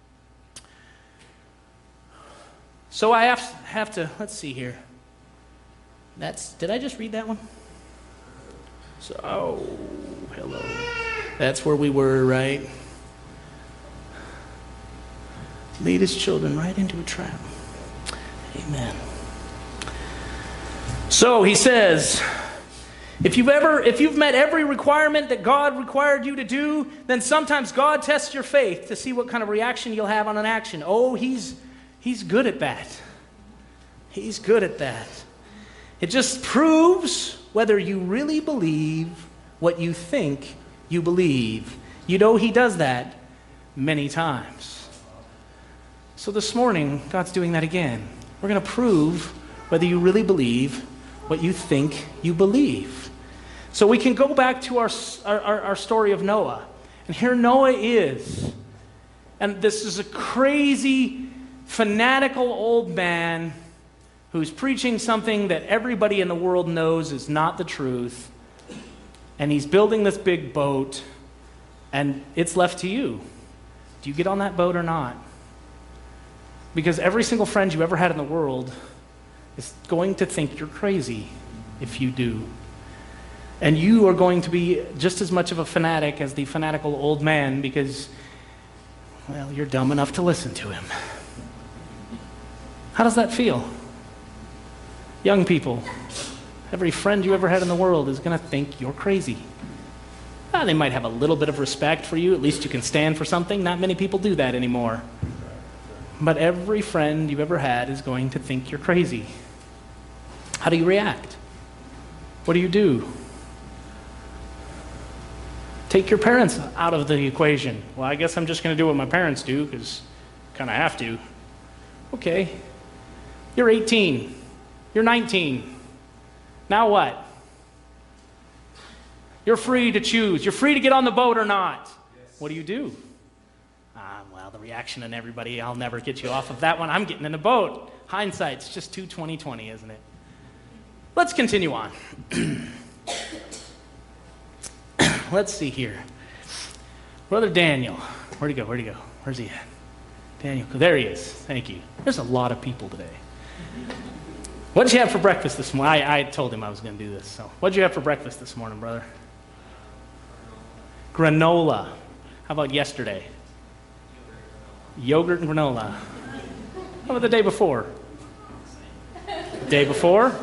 B: So I have, have to, let's see here. That's, did I just read that one? So, oh, hello. That's where we were, right? Lead his children right into a trap. Amen. So he says, if you've ever, if you've met every requirement that God required you to do, then sometimes God tests your faith to see what kind of reaction you'll have on an action. Oh, he's he's good at that. He's good at that. It just proves whether you really believe what you think you believe. You know he does that many times. So this morning, God's doing that again. We're going to prove whether you really believe what you think you believe. So we can go back to our, our, our story of Noah. And here Noah is. And this is a crazy, fanatical old man who's preaching something that everybody in the world knows is not the truth. And he's building this big boat. And it's left to you. Do you get on that boat or not? Because every single friend you ever had in the world is going to think you're crazy if you do. And you are going to be just as much of a fanatic as the fanatical old man because, well, you're dumb enough to listen to him. How does that feel? Young people, every friend you ever had in the world is going to think you're crazy. Ah, they might have a little bit of respect for you. At least you can stand for something. Not many people do that anymore. But every friend you've ever had is going to think you're crazy. How do you react? What do you do? Take your parents out of the equation. Well, I guess I'm just going to do what my parents do because I kind of have to. Okay. You're eighteen. You're nineteen. Now what? You're free to choose. You're free to get on the boat or not. Yes. What do you do? Ah, well, the reaction in everybody, I'll never get you off of that one. I'm getting in a boat. Hindsight's just too twenty twenty, isn't it? Let's continue on. Let's see here. Brother Daniel. Where'd he go? Where'd he go? Where's he at? Daniel. There he is. Thank you. There's a lot of people today. What did you have for breakfast this morning? I, I told him I was going to do this. So, what did you have for breakfast this morning, brother? Granola. How about yesterday? Yogurt and granola. How about the day before? The day before?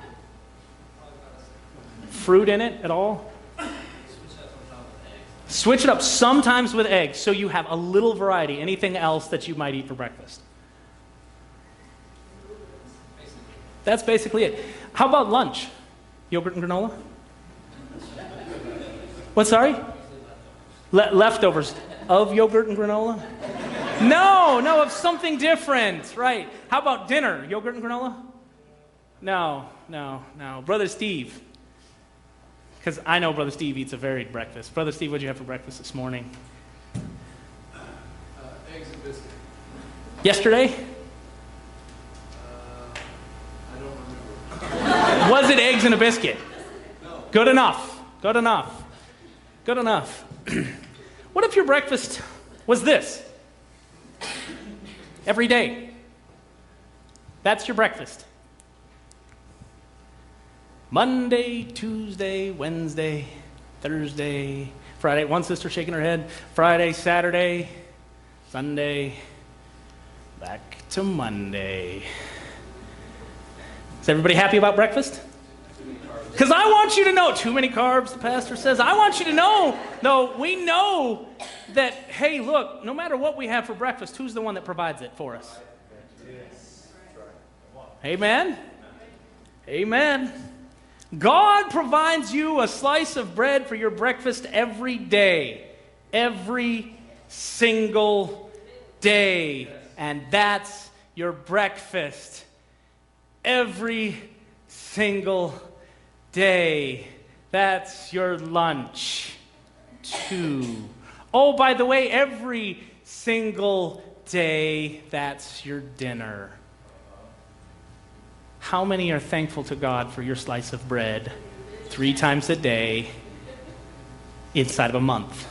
B: Fruit in it at all? Switch it up sometimes with eggs so you have a little variety. Anything else that you might eat for breakfast? That's basically it. How about lunch? Yogurt and granola? What, sorry? Le- leftovers. Of yogurt and granola? No, no, of something different. Right. How about dinner? Yogurt and granola? No, no, no. Brother Steve. Because I know Brother Steve eats a varied breakfast. Brother Steve, what did you have for breakfast this morning?
A: Uh, eggs and biscuit.
B: Yesterday?
A: Uh, I don't remember.
B: Was it eggs and a biscuit?
A: No.
B: Good enough. Good enough. Good enough. What if your breakfast was this? Every day. That's your breakfast. Monday, Tuesday, Wednesday, Thursday, Friday. One sister shaking her head. Friday, Saturday, Sunday, back to Monday. Is everybody happy about breakfast? Because I want you to know, too many carbs, the pastor says. I want you to know, though, we know that, hey, look, no matter what we have for breakfast, who's the one that provides it for us? Amen? Amen. God provides you a slice of bread for your breakfast every day. Every single day. And that's your breakfast. Every single day. That's your lunch, too. Oh, by the way, every single day, that's your dinner. How many are thankful to God for your slice of bread three times a day inside of a month?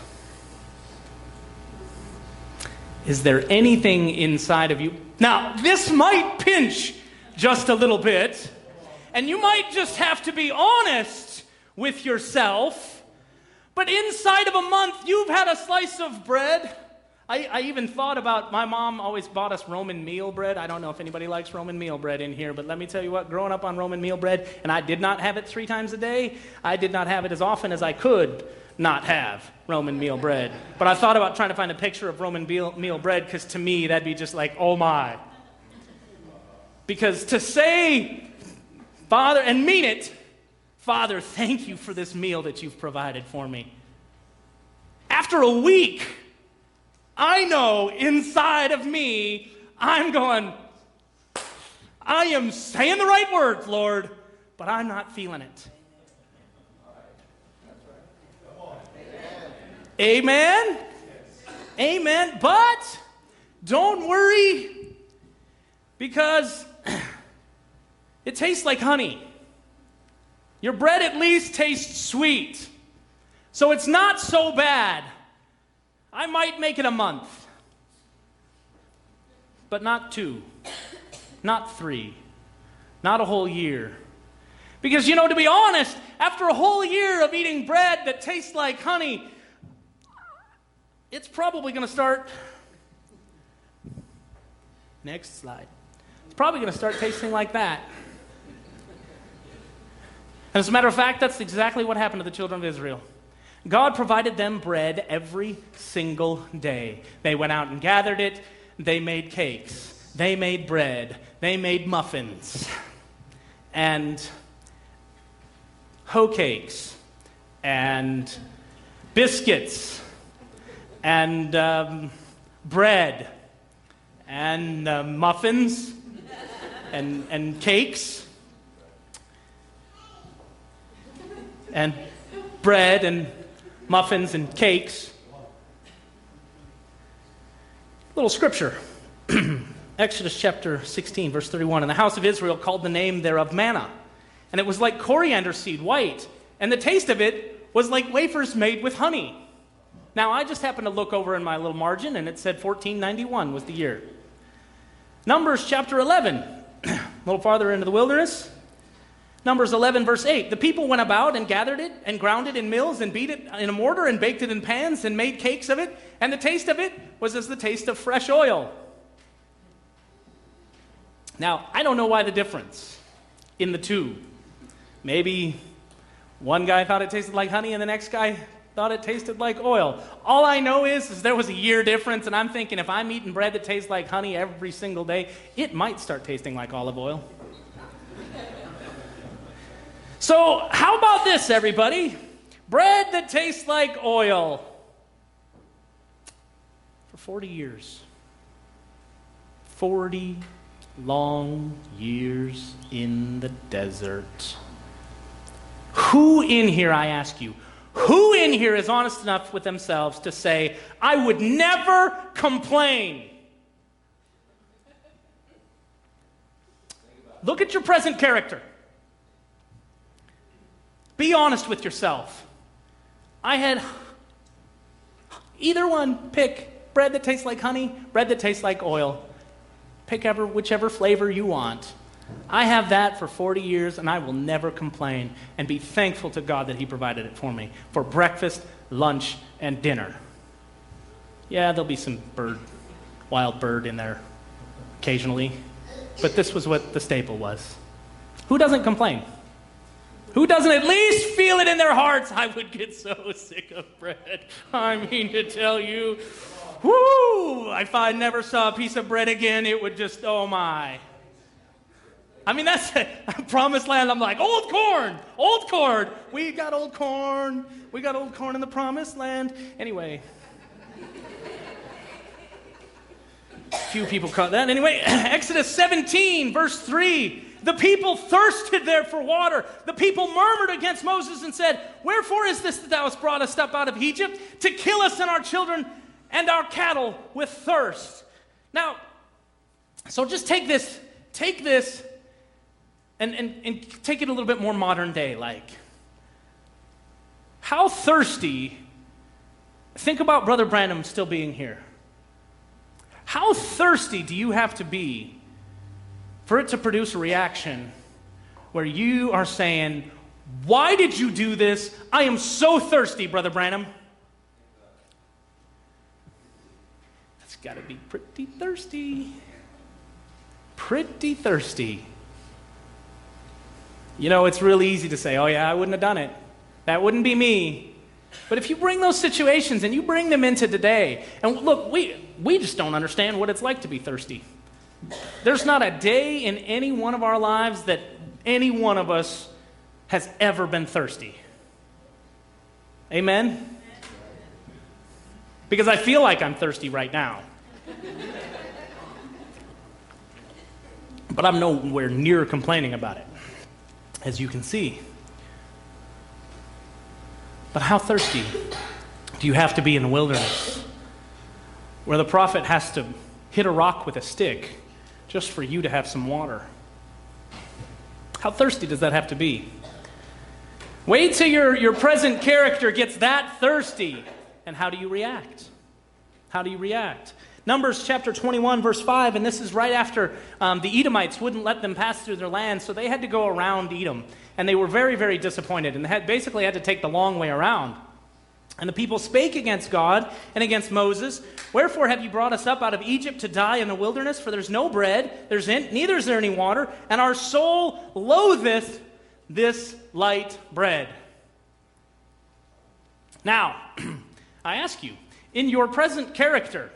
B: Is there anything inside of you? Now, this might pinch just a little bit, and you might just have to be honest with yourself, but inside of a month, you've had a slice of bread. I, I even thought about, my mom always bought us Roman meal bread. I don't know if anybody likes Roman meal bread in here, but let me tell you what, growing up on Roman meal bread, and I did not have it three times a day, I did not have it as often as I could not have Roman meal bread. But I thought about trying to find a picture of Roman meal, meal bread, because to me, that'd be just like, oh my. Because to say, Father, and mean it, Father, thank you for this meal that you've provided for me. After a week, I know inside of me, I'm going, I am saying the right words, Lord, but I'm not feeling it. Amen? Amen. But don't worry, because it tastes like honey. Your bread at least tastes sweet. So it's not so bad. I might make it a month, but not two, not three, not a whole year. Because, you know, to be honest, after a whole year of eating bread that tastes like honey, it's probably going to start, next slide, it's probably going to start tasting like that. And as a matter of fact, that's exactly what happened to the children of Israel. God provided them bread every single day. They went out and gathered it. They made cakes. They made bread. They made muffins. And hoe cakes. And biscuits. And um, bread. And uh, muffins. And, and cakes. And bread and muffins and cakes. Little scripture. Exodus chapter sixteen, verse thirty-one. And the house of Israel called the name thereof manna. And it was like coriander seed, white. And the taste of it was like wafers made with honey. Now, I just happened to look over in my little margin, and it said fourteen ninety-one was the year. Numbers chapter eleven. A little farther into the wilderness. Numbers eleven, verse eight. The people went about and gathered it and ground it in mills and beat it in a mortar and baked it in pans and made cakes of it. And the taste of it was as the taste of fresh oil. Now, I don't know why the difference in the two. Maybe one guy thought it tasted like honey and the next guy thought it tasted like oil. All I know is, is there was a year difference, and I'm thinking if I'm eating bread that tastes like honey every single day, it might start tasting like olive oil. So, how about this, everybody? Bread that tastes like oil. forty years. forty long years in the desert. Who in here, I ask you, who in here is honest enough with themselves to say, I would never complain? Look at your present character. Be honest with yourself. I had either one. Pick bread that tastes like honey, bread that tastes like oil. Pick ever, whichever flavor you want. I have that for forty years, and I will never complain and be thankful to God that he provided it for me for breakfast, lunch, and dinner. Yeah, there'll be some bird, wild bird in there occasionally, but this was what the staple was. Who doesn't complain? Who doesn't at least feel it in their hearts? I would get so sick of bread. I mean to tell you, whoo, if I never saw a piece of bread again, it would just, oh my. I mean, that's a promised land. I'm like, old corn, old corn. We got old corn. We got old corn in the promised land. Anyway. Few people caught that. Anyway, Exodus seventeen, verse three. The people thirsted there for water. The people murmured against Moses and said, wherefore is this that thou hast brought us up out of Egypt? To kill us and our children and our cattle with thirst. Now, so just take this, take this, and, and, and take it a little bit more modern day, like. How thirsty, think about Brother Branham still being here. How thirsty do you have to be for it to produce a reaction where you are saying, why did you do this? I am so thirsty, Brother Branham. That's got to be pretty thirsty. Pretty thirsty. You know, it's really easy to say, oh yeah, I wouldn't have done it. That wouldn't be me. But if you bring those situations and you bring them into today, and look, we, we just don't understand what it's like to be thirsty. There's not a day in any one of our lives that any one of us has ever been thirsty. Amen? Because I feel like I'm thirsty right now. But I'm nowhere near complaining about it, as you can see. But how thirsty do you have to be in the wilderness, where the prophet has to hit a rock with a stick just for you to have some water? How thirsty does that have to be? Wait till your, your present character gets that thirsty. And how do you react? How do you react? Numbers chapter twenty-one, verse five, and this is right after um, the Edomites wouldn't let them pass through their land, so they had to go around Edom. And they were very, very disappointed, and they had, basically had to take the long way around. And the people spake against God and against Moses, wherefore have you brought us up out of Egypt to die in the wilderness? For there's no bread, there's in, neither is there any water, and our soul loatheth this light bread. Now, I ask you, in your present character,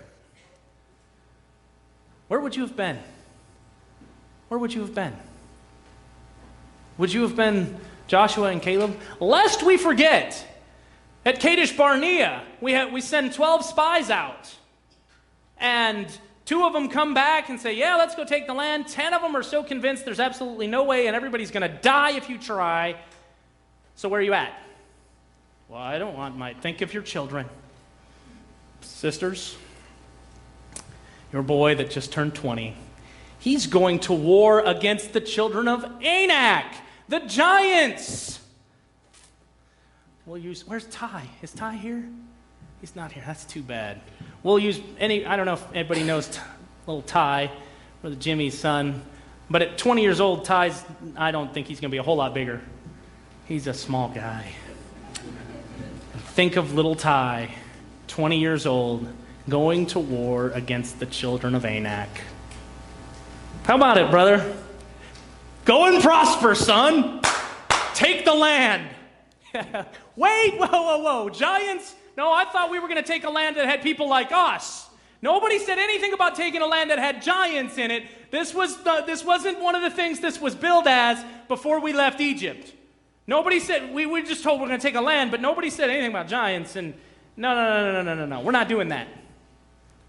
B: where would you have been? Where would you have been? Would you have been Joshua and Caleb? Lest we forget, at Kadesh Barnea, we, have, we send twelve spies out. And two of them come back and say, yeah, let's go take the land. Ten of them are so convinced there's absolutely no way and everybody's going to die if you try. So where are you at? Well, I don't want my... Think of your children. Sisters, your boy that just turned twenty, he's going to war against the children of Anak, the giants. We'll use, where's Ty? Is Ty here? He's not here. That's too bad. We'll use any, I don't know if anybody knows Ty, little Ty, or Jimmy's son, but at twenty years old, Ty's, I don't think he's going to be a whole lot bigger. He's a small guy. Think of little Ty, twenty years old, going to war against the children of Anak. How about it, brother? Go and prosper, son. Take the land. Wait, whoa, whoa, whoa. Giants? No, I thought we were going to take a land that had people like us. Nobody said anything about taking a land that had giants in it. This was the, this wasn't one of the things this was billed as before we left Egypt. Nobody said, we were just told we're going to take a land, but nobody said anything about giants. And no, no, no, no, no, no, no, no. We're not doing that.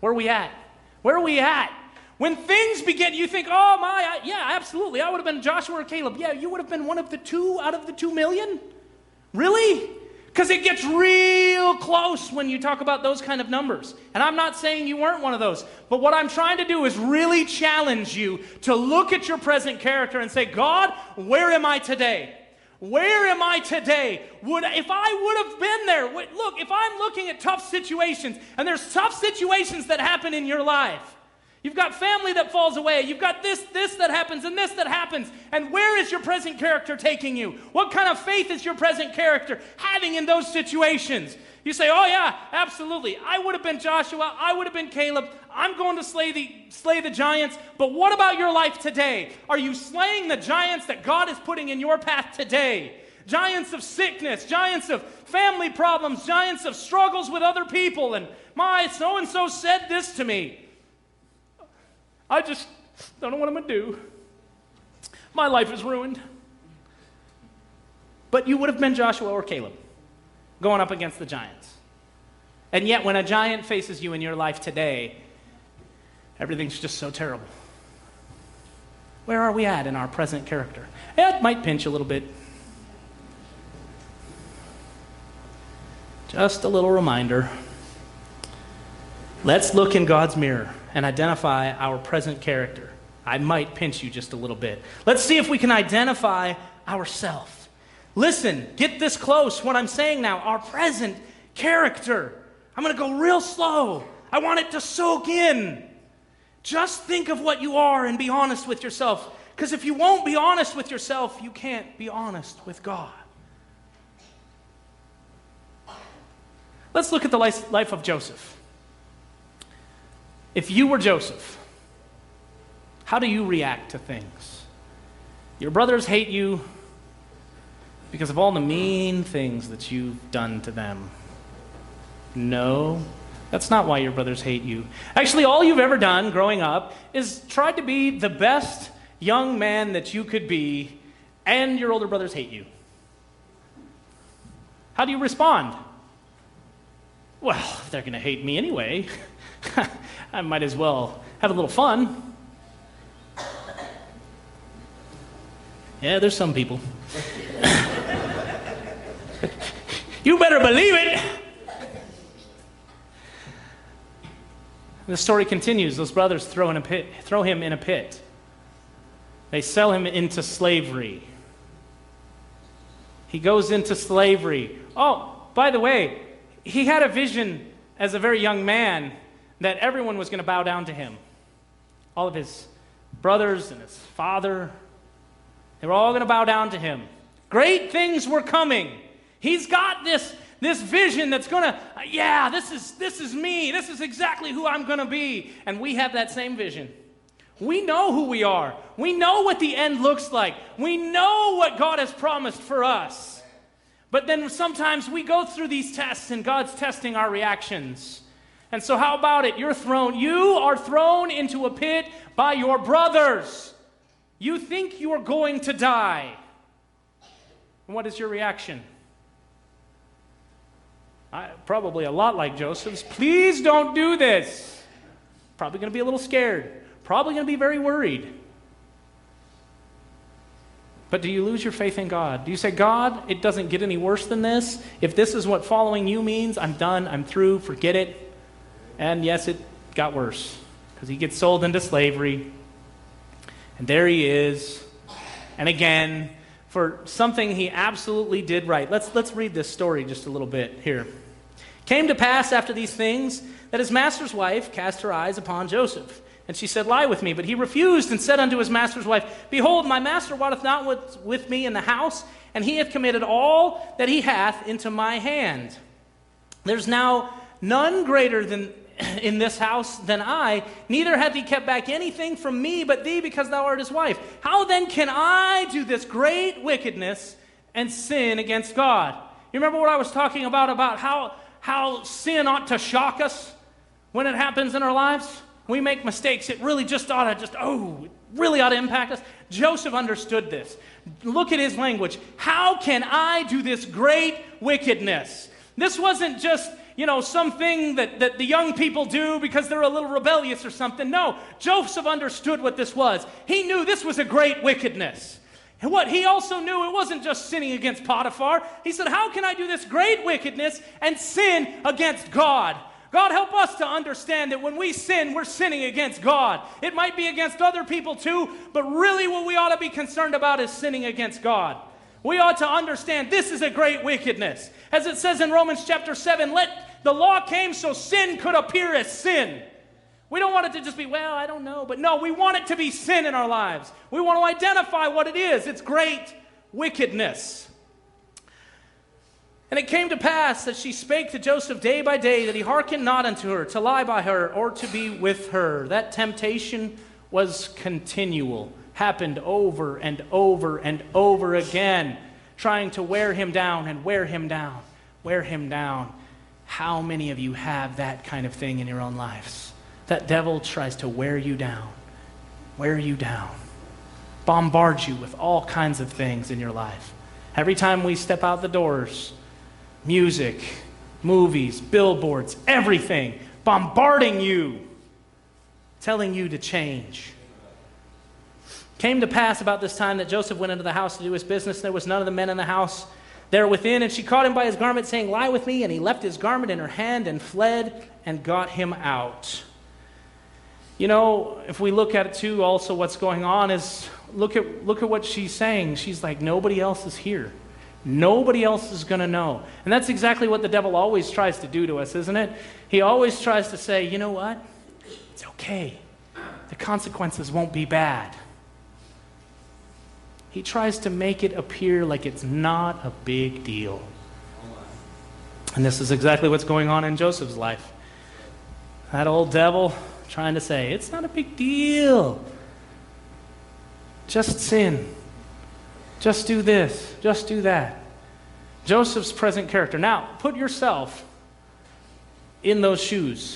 B: Where are we at? Where are we at? When things begin, you think, oh my, I, yeah, absolutely. I would have been Joshua or Caleb. Yeah, you would have been one of the two out of the two million? Really? Because it gets real close when you talk about those kind of numbers. And I'm not saying you weren't one of those. But what I'm trying to do is really challenge you to look at your present character and say, God, where am I today? Where am I today? Would, if I would have been there, look, if I'm looking at tough situations, and there's tough situations that happen in your life. You've got family that falls away. You've got this, this that happens, and this that happens. And where is your present character taking you? What kind of faith is your present character having in those situations? You say, oh yeah, absolutely. I would have been Joshua. I would have been Caleb. I'm going to slay the, slay the giants. But what about your life today? Are you slaying the giants that God is putting in your path today? Giants of sickness, giants of family problems, giants of struggles with other people. And my, so-and-so said this to me. I just don't know what I'm going to do. My life is ruined. But you would have been Joshua or Caleb going up against the giants. And yet when a giant faces you in your life today, everything's just so terrible. Where are we at in our present character? It might pinch a little bit. Just a little reminder. Let's look in God's mirror and identify our present character. I might pinch you just a little bit. Let's see if we can identify ourselves. Listen, get this close. What I'm saying now, our present character. I'm going to go real slow. I want it to soak in. Just think of what you are and be honest with yourself. Because if you won't be honest with yourself, you can't be honest with God. Let's look at the life of Joseph. If you were Joseph, how do you react to things? Your brothers hate you because of all the mean things that you've done to them. No, that's not why your brothers hate you. Actually, all you've ever done growing up is tried to be the best young man that you could be, and your older brothers hate you. How do you respond? Well, if they're going to hate me anyway, I might as well have a little fun. Yeah, there's some people. You better believe it. The story continues. Those brothers throw, in a pit, throw him in a pit. They sell him into slavery. He goes into slavery. Oh, by the way, he had a vision as a very young man that everyone was going to bow down to him. All of his brothers and his father, they were all going to bow down to him. Great things were coming. He's got this, this vision that's going to, yeah, this is, this is me. This is exactly who I'm going to be. And we have that same vision. We know who we are. We know what the end looks like. We know what God has promised for us. But then sometimes we go through these tests and God's testing our reactions. And so how about it? You're thrown, you are thrown into a pit by your brothers. You think you are going to die. And what is your reaction? I, probably a lot like Joseph's. Please don't do this. Probably going to be a little scared. Probably going to be very worried. But do you lose your faith in God? Do you say, God, it doesn't get any worse than this? If this is what following you means, I'm done, I'm through, forget it. And yes, it got worse because he gets sold into slavery. And there he is. And again, for something he absolutely did right. Let's, let's read this story just a little bit here. Came to pass after these things that his master's wife cast her eyes upon Joseph. And she said, lie with me. But he refused and said unto his master's wife, behold, my master wotteth not with, with me in the house, and he hath committed all that he hath into my hand. There's now none greater than in this house than I, neither hath he kept back anything from me but thee, because thou art his wife. How then can I do this great wickedness and sin against God? You remember what I was talking about, about how, how sin ought to shock us when it happens in our lives? We make mistakes. It really just ought to just, oh, it really ought to impact us. Joseph understood this. Look at his language. How can I do this great wickedness? This wasn't just, you know, something that, that the young people do because they're a little rebellious or something. No, Joseph understood what this was. He knew this was a great wickedness. And what he also knew, it wasn't just sinning against Potiphar. He said, how can I do this great wickedness and sin against God? God, help us to understand that when we sin, we're sinning against God. It might be against other people too, but really what we ought to be concerned about is sinning against God. We ought to understand this is a great wickedness. As it says in Romans chapter seven, let the law came so sin could appear as sin. We don't want it to just be, well, I don't know. But no, we want it to be sin in our lives. We want to identify what it is. It's great wickedness. And it came to pass that she spake to Joseph day by day, that he hearkened not unto her, to lie by her, or to be with her. That temptation was continual, happened over and over and over again, trying to wear him down and wear him down, wear him down. How many of you have that kind of thing in your own lives? That devil tries to wear you down, wear you down, bombard you with all kinds of things in your life. Every time we step out the doors, music, movies, billboards, everything, bombarding you, telling you to change. Came to pass about this time that Joseph went into the house to do his business. There was none of the men in the house there within, and she caught him by his garment, saying, lie with me. And he left his garment in her hand and fled and got him out. You know, if we look at it too, also what's going on is, look at look at what she's saying. She's like, nobody else is here. Nobody else is going to know. And that's exactly what the devil always tries to do to us, isn't it? He always tries to say, you know what? It's okay. The consequences won't be bad. He tries to make it appear like it's not a big deal. And this is exactly what's going on in Joseph's life. That old devil trying to say, it's not a big deal. Just sin. Just do this. Just do that. Joseph's present character. Now, put yourself in those shoes.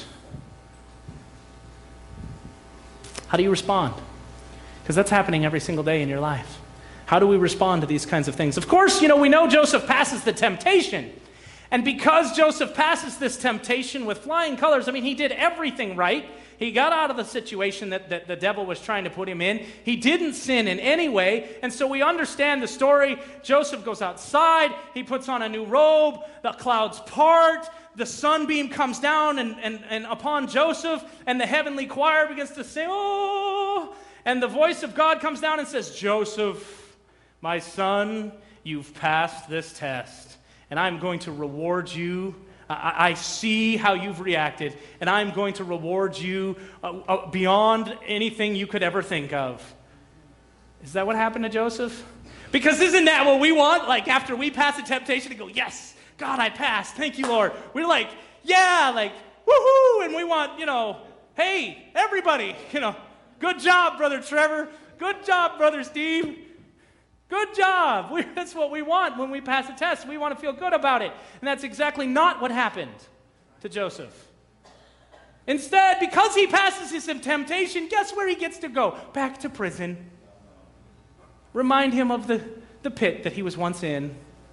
B: How do you respond? Because that's happening every single day in your life. How do we respond to these kinds of things? Of course, you know, we know Joseph passes the temptation. And because Joseph passes this temptation with flying colors, I mean, he did everything right. He got out of the situation that, that the devil was trying to put him in. He didn't sin in any way. And so we understand the story. Joseph goes outside. He puts on a new robe. The clouds part. The sunbeam comes down and, and, and upon Joseph. And the heavenly choir begins to sing, oh. And the voice of God comes down and says, Joseph, my son, you've passed this test. And I'm going to reward you. I, I see how you've reacted, and I'm going to reward you uh, uh, beyond anything you could ever think of. Is that what happened to Joseph? Because isn't that what we want? Like after we pass a temptation to go, yes, God, I passed. Thank you, Lord. We're like, yeah, like, woohoo. And we want, you know, hey, everybody, you know, good job, Brother Trevor. Good job, Brother Steve. Good job. We, that's what we want when we pass a test. We want to feel good about it. And that's exactly not what happened to Joseph. Instead, because he passes his temptation, guess where he gets to go? Back to prison. Remind him of the, the pit that he was once in.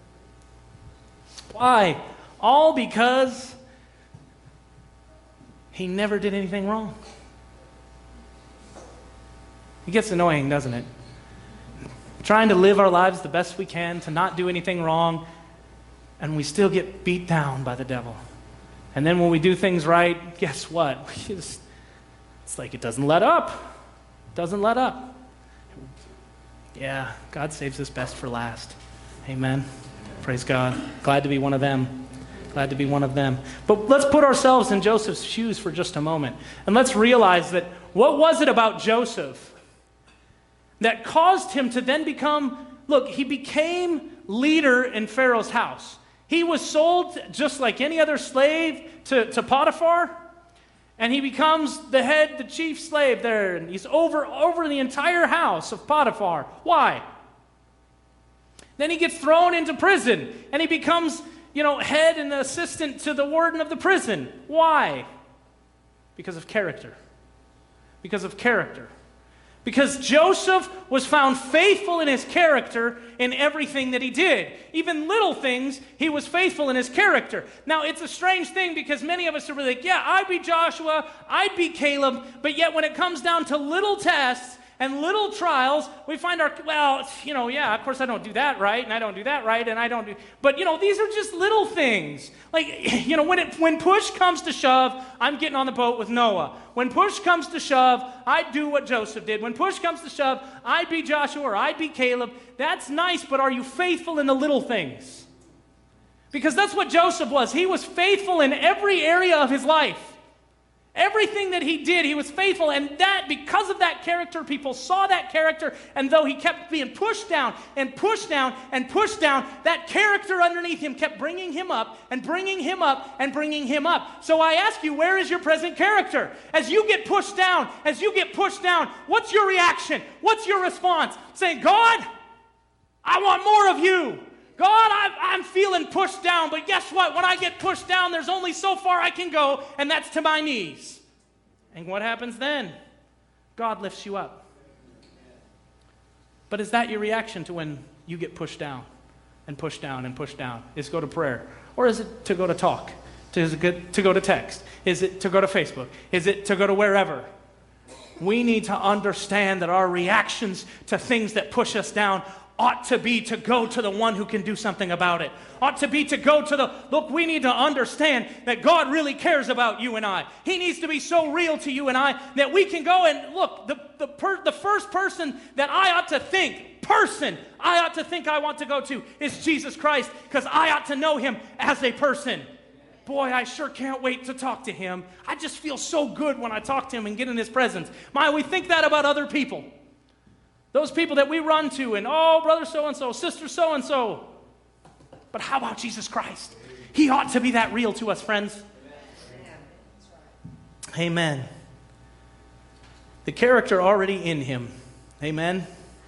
B: Why? All because he never did anything wrong. It gets annoying, doesn't it? Trying to live our lives the best we can, to not do anything wrong, and we still get beat down by the devil. And then when we do things right, guess what? We just, it's like it doesn't let up. It doesn't let up. Yeah, God saves us best for last. Amen. Praise God. Glad to be one of them. Glad to be one of them. But let's put ourselves in Joseph's shoes for just a moment. And let's realize that what was it about Joseph that caused him to then become, look, he became leader in Pharaoh's house. He was sold just like any other slave to, to Potiphar, and he becomes the head, the chief slave there, and he's over, over the entire house of Potiphar. Why? Then he gets thrown into prison, and he becomes, you know, head and assistant to the warden of the prison. Why? Because of character. Because of character. Because Joseph was found faithful in his character in everything that he did. Even little things, he was faithful in his character. Now, it's a strange thing because many of us are really like, yeah, I'd be Joshua, I'd be Caleb, but yet when it comes down to little tests and little trials, we find our, well, you know, yeah, of course I don't do that right, and I don't do that right, and I don't do, but, you know, these are just little things. Like, you know, when it when push comes to shove, I'm getting on the boat with Noah. When push comes to shove, I do what Joseph did. When push comes to shove, I'd be Joshua or I'd be Caleb. That's nice, but are you faithful in the little things? Because that's what Joseph was. He was faithful in every area of his life. Everything that he did, he was faithful, and that, because of that character, people saw that character, and though he kept being pushed down and pushed down and pushed down, that character underneath him kept bringing him up and bringing him up and bringing him up. So I ask you, where is your present character? As you get pushed down, as you get pushed down, what's your reaction? What's your response? Saying, God, I want more of you. God, I'm, I'm feeling pushed down, but guess what? When I get pushed down, there's only so far I can go, and that's to my knees. And what happens then? God lifts you up. But is that your reaction to when you get pushed down and pushed down and pushed down? Is go to prayer? Or is it to go to talk? Is it to go to text? Is it to go to Facebook? Is it to go to wherever? We need to understand that our reactions to things that push us down ought to be to go to the one who can do something about it. Ought to be to go to the, look, we need to understand that God really cares about you and I. He needs to be so real to you and I that we can go and, look, the, the, per, the first person that I ought to think, person, I ought to think I want to go to is Jesus Christ, because I ought to know him as a person. Boy, I sure can't wait to talk to him. I just feel so good when I talk to him and get in his presence. My, we think that about other people. Those people that we run to and, oh, brother so-and-so, sister so-and-so. But how about Jesus Christ? He ought to be that real to us, friends. Amen. Amen. The character already in him. Amen.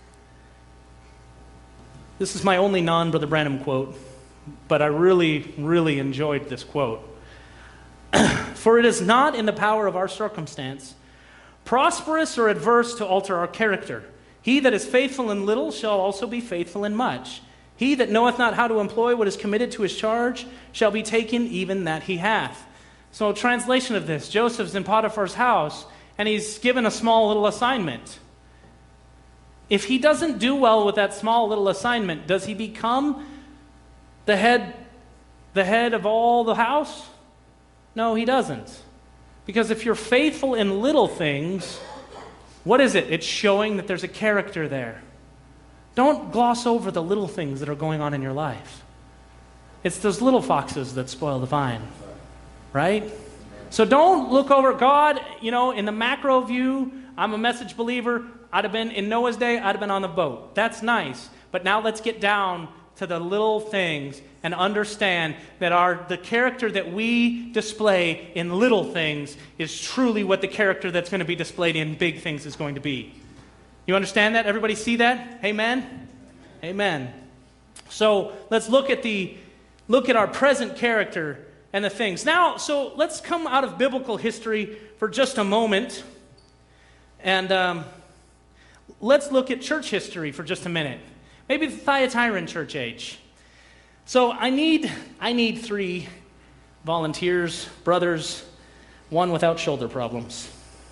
B: This is my only non-Brother Branham quote, but I really, really enjoyed this quote. For it is not in the power of our circumstance, prosperous or adverse, to alter our character. He that is faithful in little shall also be faithful in much. He that knoweth not how to employ what is committed to his charge shall be taken even that he hath. So, translation of this, Joseph's in Potiphar's house, and he's given a small little assignment. If he doesn't do well with that small little assignment, does he become the head, the head of all the house? No, he doesn't. Because if you're faithful in little things, what is it? It's showing that there's a character there. Don't gloss over the little things that are going on in your life. It's those little foxes that spoil the vine, right? So don't look over God, you know, in the macro view. I'm a message believer. I'd have been, in Noah's day, I'd have been on the boat. That's nice. But now let's get down to the little things and understand that our the character that we display in little things is truly what the character that's going to be displayed in big things is going to be. You understand that? Everybody see that? Amen? Amen. So let's look at the look at our present character and the things. Now, so let's come out of biblical history for just a moment, and um, let's look at church history for just a minute. Maybe the Thyatiran church age. So I need I need three volunteers, brothers, one without shoulder problems.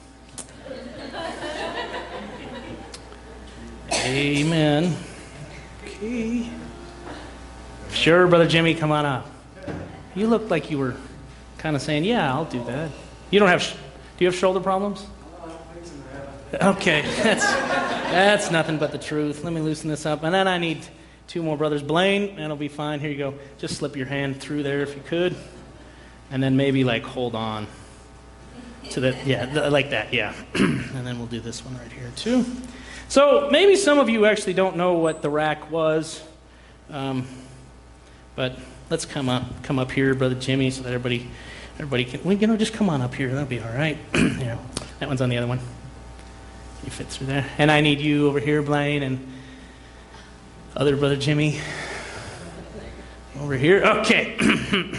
B: Amen. Okay. Sure, Brother Jimmy, come on up. You looked like you were kind of saying, yeah, I'll do that. You don't have, sh- do you have shoulder problems? Okay, that's that's nothing but the truth. Let me loosen this up. And then I need two more brothers. Blaine, that'll be fine. Here you go. Just slip your hand through there if you could. And then maybe like hold on to the, yeah, the, like that, yeah. And then we'll do this one right here too. So maybe some of you actually don't know what the rack was. Um, but let's come up, come up here, Brother Jimmy, so that everybody, everybody can, well, you know, just come on up here. That'll be all right. Yeah, that one's on the other one. You fit through there. And I need you over here, Blaine, and other Brother Jimmy. Over here. Okay.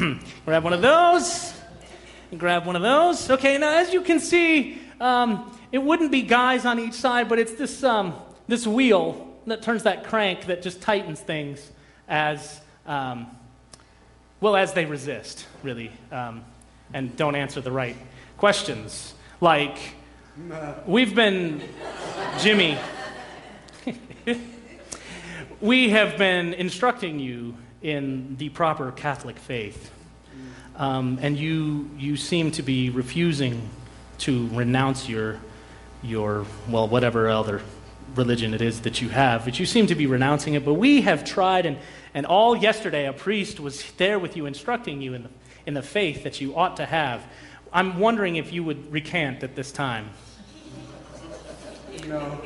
B: Grab one of those. Grab one of those. Okay, now as you can see, um, it wouldn't be guys on each side, but it's this um, this wheel that turns that crank that just tightens things as um, well as they resist, really, um, and don't answer the right questions. Like, we've been, Jimmy, we have been instructing you in the proper Catholic faith, um, and you you seem to be refusing to renounce your your well whatever other religion it is that you have, but you seem to be renouncing it. But we have tried, and and all yesterday a priest was there with you, instructing you in the in the faith that you ought to have. I'm wondering if you would recant at this time.
A: No.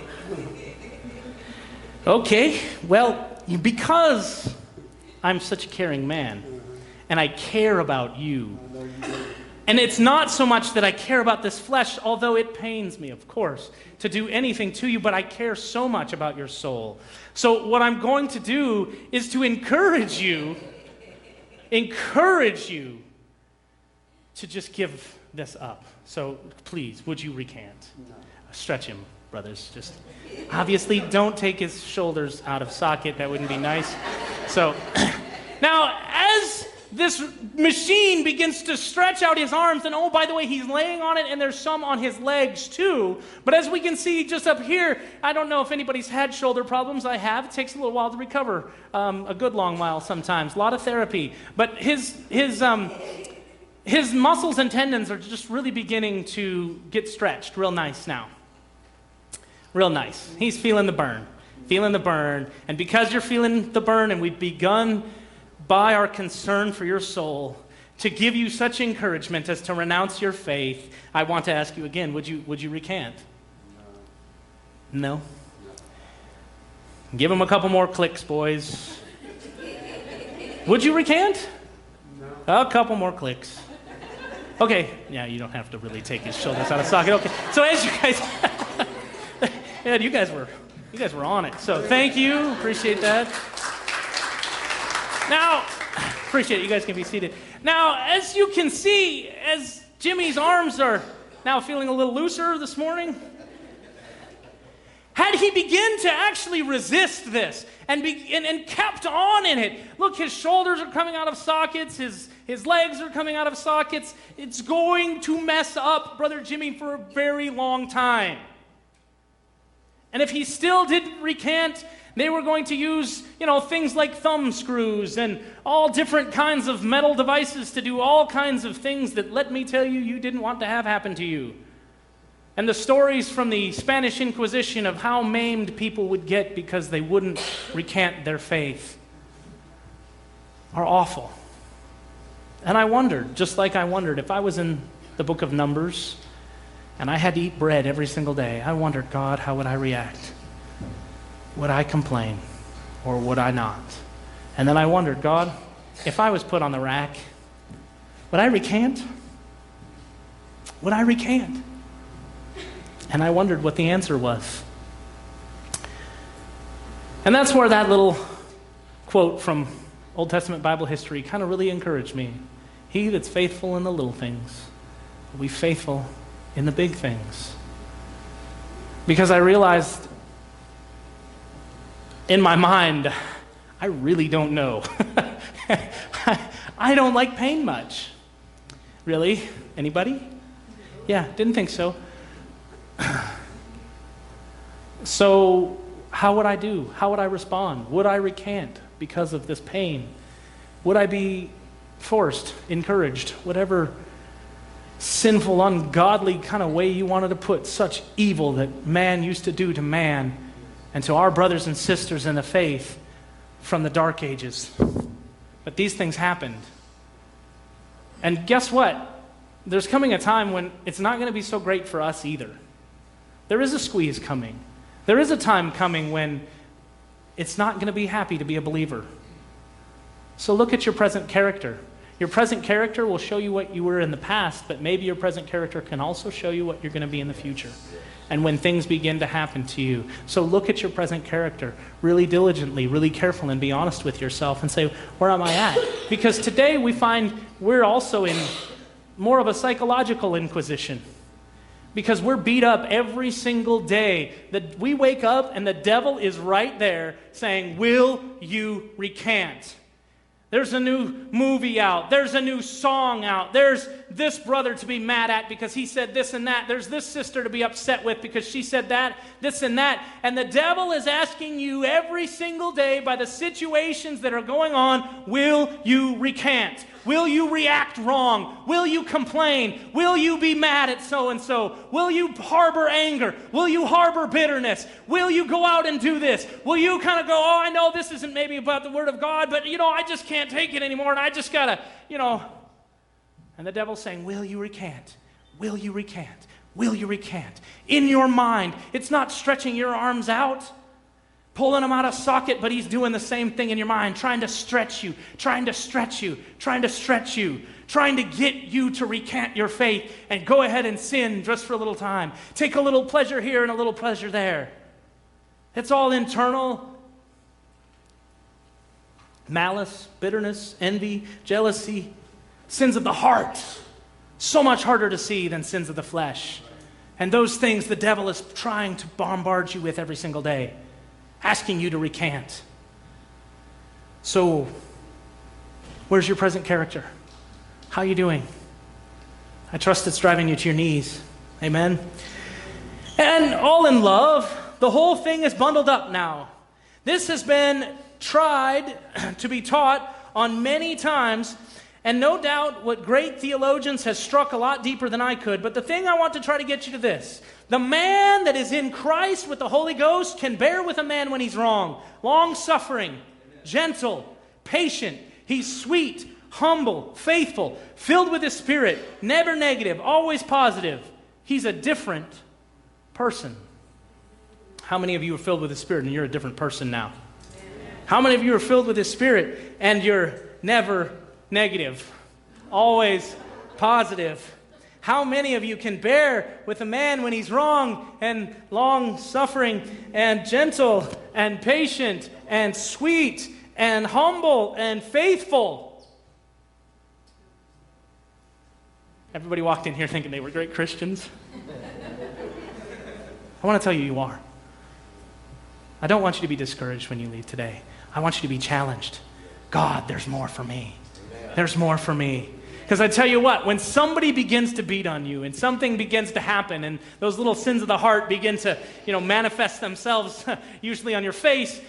B: Okay, well, because I'm such a caring man, and I care about you, and it's not so much that I care about this flesh, although it pains me, of course, to do anything to you, but I care so much about your soul. So what I'm going to do is to encourage you, encourage you to just give this up. So please, would you recant?
A: No.
B: Stretch him, brothers. Just obviously don't take his shoulders out of socket. That wouldn't be nice. So now, as this machine begins to stretch out his arms, and oh, by the way, he's laying on it, and there's some on his legs too. But as we can see just up here, I don't know if anybody's had shoulder problems. I have. It takes a little while to recover, um, a good long while sometimes. A lot of therapy. But his his um his muscles and tendons are just really beginning to get stretched real nice now. Real nice. He's feeling the burn. Feeling the burn. And because you're feeling the burn, and we've begun by our concern for your soul to give you such encouragement as to renounce your faith, I want to ask you again, would you would you recant? No. No? Give him a couple more clicks, boys. Would you recant? No. A couple more clicks. Okay. Yeah, you don't have to really take his shoulders out of socket. Okay. So as you guys yeah, you guys were you guys were on it. So thank you. Appreciate that. Now, appreciate it. You guys can be seated. Now, as you can see, as Jimmy's arms are now feeling a little looser this morning, had he begun to actually resist this and, be, and, and kept on in it, look, his shoulders are coming out of sockets, his, his legs are coming out of sockets. It's going to mess up Brother Jimmy for a very long time. And if he still didn't recant, they were going to use, you know, things like thumb screws and all different kinds of metal devices to do all kinds of things that, let me tell you, you didn't want to have happen to you. And the stories from the Spanish Inquisition of how maimed people would get because they wouldn't recant their faith are awful. And I wondered, just like I wondered, if I was in the book of Numbers and I had to eat bread every single day, I wondered, God, how would I react? Would I complain, or would I not? And then I wondered, God, if I was put on the rack, would I recant? Would I recant? And I wondered what the answer was. And that's where that little quote from Old Testament Bible history kind of really encouraged me. He that's faithful in the little things will be faithful in the big things. Because I realized in my mind, I really don't know. I don't like pain much. Really? Anybody? Yeah, didn't think so. So how would I do? How would I respond? Would I recant because of this pain? Would I be forced, encouraged, whatever sinful, ungodly kind of way you wanted to put such evil that man used to do to man and to our brothers and sisters in the faith from the dark ages? But these things happened. And guess what? There's coming a time when it's not going to be so great for us either. There is a squeeze coming. There is a time coming when it's not going to be happy to be a believer. So look at your present character. Your present character will show you what you were in the past, but maybe your present character can also show you what you're going to be in the future. And when things begin to happen to you. So look at your present character really diligently, really careful, and be honest with yourself and say, where am I at? Because today we find we're also in more of a psychological inquisition. Because we're beat up every single day. That we wake up and the devil is right there saying, will you recant? There's a new movie out. There's a new song out. There's this brother to be mad at because he said this and that. There's this sister to be upset with because she said that, this and that. And the devil is asking you every single day by the situations that are going on, will you recant? Will you react wrong? Will you complain? Will you be mad at so-and-so? Will you harbor anger? Will you harbor bitterness? Will you go out and do this? Will you kind of go, oh, I know this isn't maybe about the Word of God, but, you know, I just can't take it anymore, and I just got to, you know. And the devil's saying, will you recant? Will you recant? Will you recant? In your mind, it's not stretching your arms out, pulling them out of socket, but he's doing the same thing in your mind, trying to stretch you, trying to stretch you, trying to stretch you, trying to get you to recant your faith and go ahead and sin just for a little time. Take a little pleasure here and a little pleasure there. It's all internal. Malice, bitterness, envy, jealousy, sins of the heart. So much harder to see than sins of the flesh. And those things the devil is trying to bombard you with every single day, asking you to recant. So, where's your present character? How are you doing? I trust it's driving you to your knees. Amen? And all in love, the whole thing is bundled up now. This has been tried to be taught on many times, and no doubt what great theologians has struck a lot deeper than I could. But the thing I want to try to get you to this: the man that is in Christ with the Holy Ghost can bear with a man when he's wrong. Long-suffering, gentle, patient. He's sweet, humble, faithful, filled with the Spirit, never negative, always positive. He's a different person. How many of you are filled with the Spirit and you're a different person now? How many of you are filled with the Spirit and you're never negative, always positive? How many of you can bear with a man when he's wrong and long-suffering and gentle and patient and sweet and humble and faithful? Everybody walked in here thinking they were great Christians. I want to tell you, you are. I don't want you to be discouraged when you leave today. I want you to be challenged. God, there's more for me. There's more for me. Because I tell you what, when somebody begins to beat on you and something begins to happen and those little sins of the heart begin to, you know, manifest themselves, usually on your face,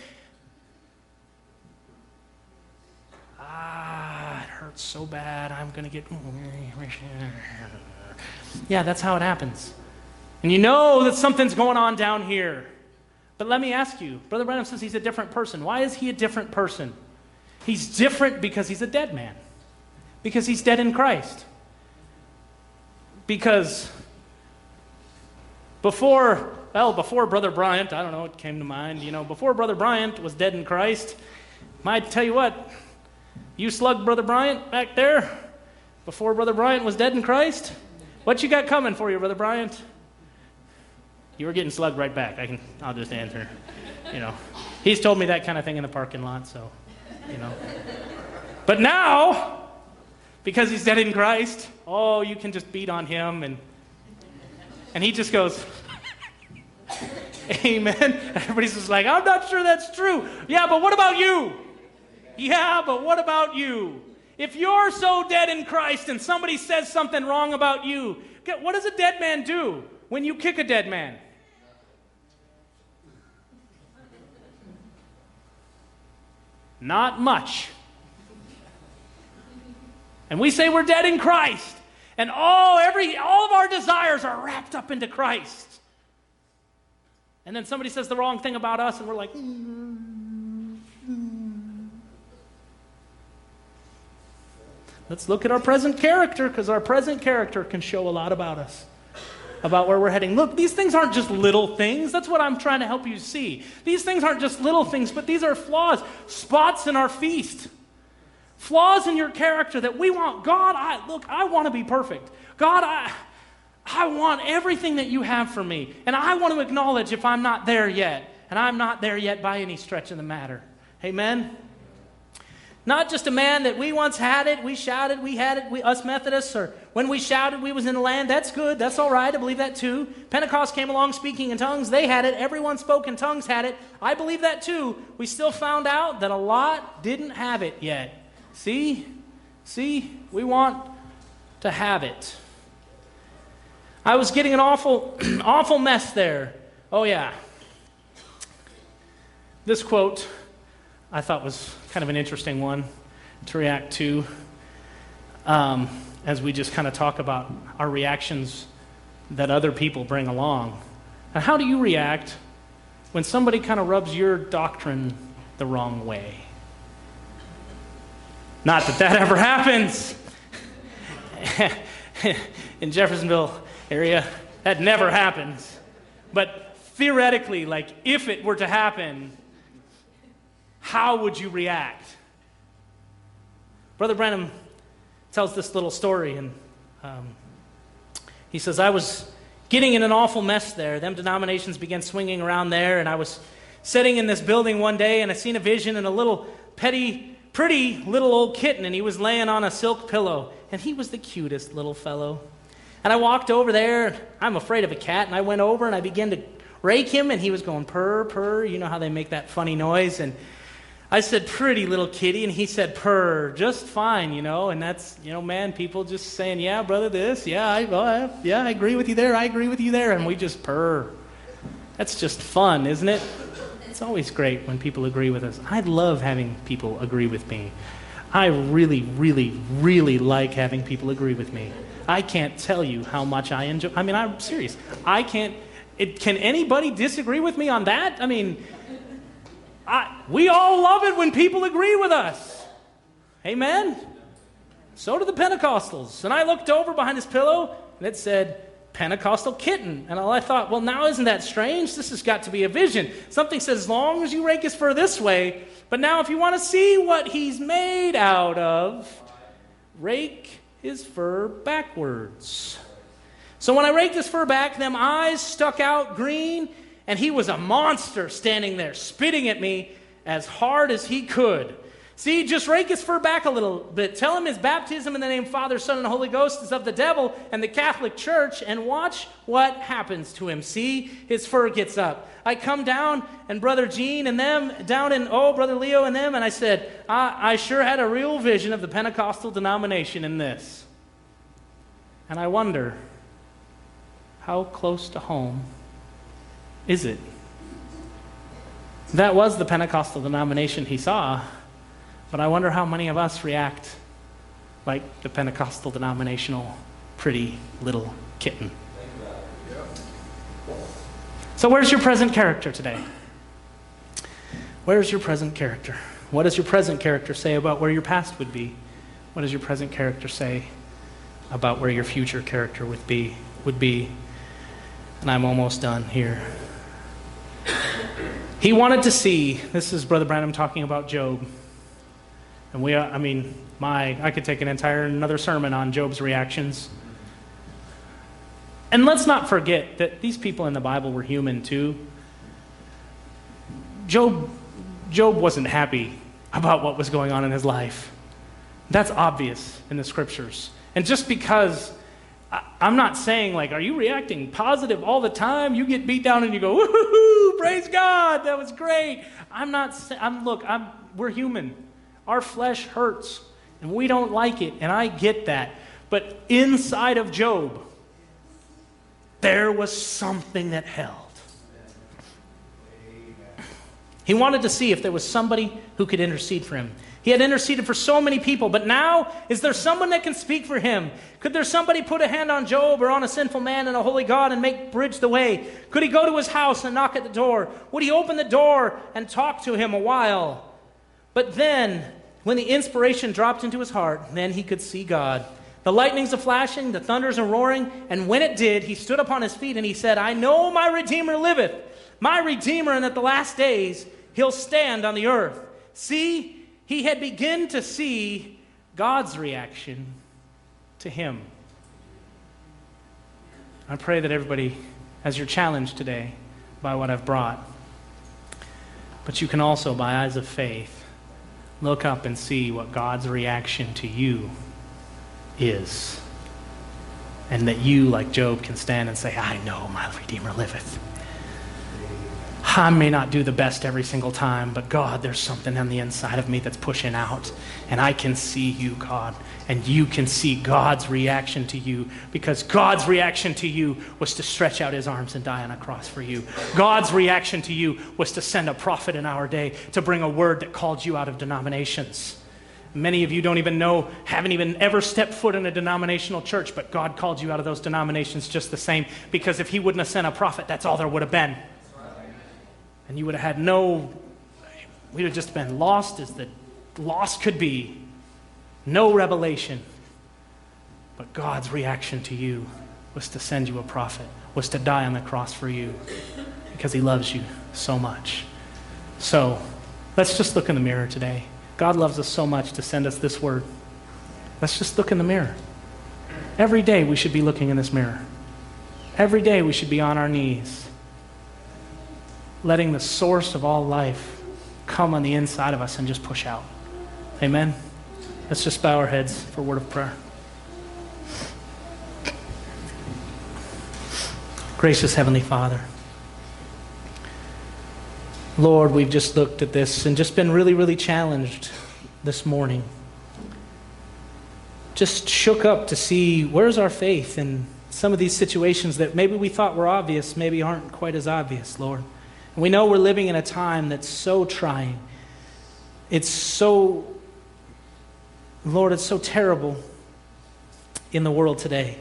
B: ah, it hurts so bad, I'm going to get... Yeah, that's how it happens. And you know that something's going on down here. But let me ask you, Brother Branham says he's a different person. Why is he a different person? He's different because he's a dead man. Because he's dead in Christ. Because before, well, before Brother Bryant, I don't know, it came to mind, you know, before Brother Bryant was dead in Christ, might tell you what, you slugged Brother Bryant back there, before Brother Bryant was dead in Christ, what you got coming for you, Brother Bryant? You were getting slugged right back. I can, I'll just answer. You know, he's told me that kind of thing in the parking lot, so, you know. But now, because he's dead in Christ, oh, you can just beat on him, and and he just goes, amen. Everybody's just like, I'm not sure that's true. Yeah, but what about you? Yeah, but what about you? If you're so dead in Christ and somebody says something wrong about you, what does a dead man do when you kick a dead man? Not much. And we say we're dead in Christ. And all, every, all of our desires are wrapped up into Christ. And then somebody says the wrong thing about us and we're like, mm, mm. Let's look at our present character, because our present character can show a lot about us, about where we're heading. Look, these things aren't just little things. That's what I'm trying to help you see. These things aren't just little things, but these are flaws, spots in our feast. Flaws in your character that we want. God, I look, I want to be perfect. God, I, I want everything that you have for me. And I want to acknowledge if I'm not there yet. And I'm not there yet by any stretch of the matter. Amen? Not just a man that we once had it, we shouted, we had it, we, us Methodists, or when we shouted, we was in the land. That's good. That's all right. I believe that too. Pentecost came along speaking in tongues. They had it. Everyone spoke in tongues had it. I believe that too. We still found out that a lot didn't have it yet. See? See? We want to have it. I was getting an awful, awful mess there. Oh, yeah. This quote I thought was kind of an interesting one to react to um, as we just kind of talk about our reactions that other people bring along. And how do you react when somebody kind of rubs your doctrine the wrong way? Not that that ever happens. In Jeffersonville area, that never happens. But theoretically, like if it were to happen, how would you react? Brother Branham tells this little story, and um, he says, I was getting in an awful mess there. Them denominations began swinging around there, and I was sitting in this building one day, and I seen a vision and a little petty, pretty little old kitten, and he was laying on a silk pillow, and he was the cutest little fellow. And I walked over there. I'm afraid of a cat, and I went over, and I began to rake him, and he was going purr, purr. You know how they make that funny noise, and I said, pretty little kitty, and he said, purr, just fine, you know, and that's, you know, man, people just saying, yeah, brother, this, yeah, I, uh, yeah, I agree with you there, I agree with you there, and we just purr. That's just fun, isn't it? It's always great when people agree with us. I love having people agree with me. I really, really, really like having people agree with me. I can't tell you how much I enjoy, I mean, I'm serious. I can't, it, can anybody disagree with me on that? I mean, I, we all love it when people agree with us. Amen? So do the Pentecostals. And I looked over behind his pillow, and it said, Pentecostal kitten. And all I thought, well, now isn't that strange? This has got to be a vision. Something says, as long as you rake his fur this way, but now if you want to see what he's made out of, rake his fur backwards. So when I raked his fur back, them eyes stuck out green, and he was a monster standing there, spitting at me as hard as he could. See, just rake his fur back a little bit. Tell him his baptism in the name of Father, Son, and Holy Ghost is of the devil and the Catholic Church, and watch what happens to him. See, his fur gets up. I come down, and Brother Gene and them, down in, oh, Brother Leo and them, and I said, I, I sure had a real vision of the Pentecostal denomination in this. And I wonder, how close to home is it? That was the Pentecostal denomination he saw, but I wonder how many of us react like the Pentecostal denominational pretty little kitten. So where's your present character today? Where's your present character? What does your present character say about where your past would be? What does your present character say about where your future character would be? Would be? And I'm almost done here. He wanted to see, this is Brother Branham talking about Job. And we, I mean, my, I could take an entire another sermon on Job's reactions. And let's not forget that these people in the Bible were human too. Job, Job wasn't happy about what was going on in his life. That's obvious in the scriptures. And just because, I, I'm not saying like, are you reacting positive all the time? You get beat down and you go, woohoo, praise God, that was great. I'm not saying, I'm, look, I'm, we're human. Our flesh hurts, and we don't like it, and I get that. But inside of Job, there was something that held. He wanted to see if there was somebody who could intercede for him. He had interceded for so many people, but now, is there someone that can speak for him? Could there somebody put a hand on Job or on a sinful man and a holy God and make bridge the way? Could he go to his house and knock at the door? Would he open the door and talk to him a while? But then, when the inspiration dropped into his heart, then he could see God. The lightnings are flashing, the thunders are roaring, and when it did, he stood upon his feet and he said, I know my Redeemer liveth, my Redeemer, and at the last days he'll stand on the earth. See, he had begun to see God's reaction to him. I pray that everybody has your challenge today by what I've brought. But you can also, by eyes of faith, look up and see what God's reaction to you is. And that you, like Job, can stand and say, I know my Redeemer liveth. I may not do the best every single time, but God, there's something on the inside of me that's pushing out. And I can see you, God. And you can see God's reaction to you, because God's reaction to you was to stretch out his arms and die on a cross for you. God's reaction to you was to send a prophet in our day to bring a word that called you out of denominations. Many of you don't even know, haven't even ever stepped foot in a denominational church, but God called you out of those denominations just the same, because if he wouldn't have sent a prophet, that's all there would have been. And you would have had no, we'd have just been lost as the lost could be. No revelation. But God's reaction to you was to send you a prophet, was to die on the cross for you, because he loves you so much. So let's just look in the mirror today. God loves us so much to send us this word. Let's just look in the mirror. Every day we should be looking in this mirror. Every day we should be on our knees, letting the source of all life come on the inside of us and just push out. Amen? Let's just bow our heads for a word of prayer. Gracious Heavenly Father, Lord, we've just looked at this and just been really, really challenged this morning. Just shook up to see where's our faith in some of these situations that maybe we thought were obvious, maybe aren't quite as obvious, Lord. And we know we're living in a time that's so trying. It's so, Lord, it's so terrible in the world today.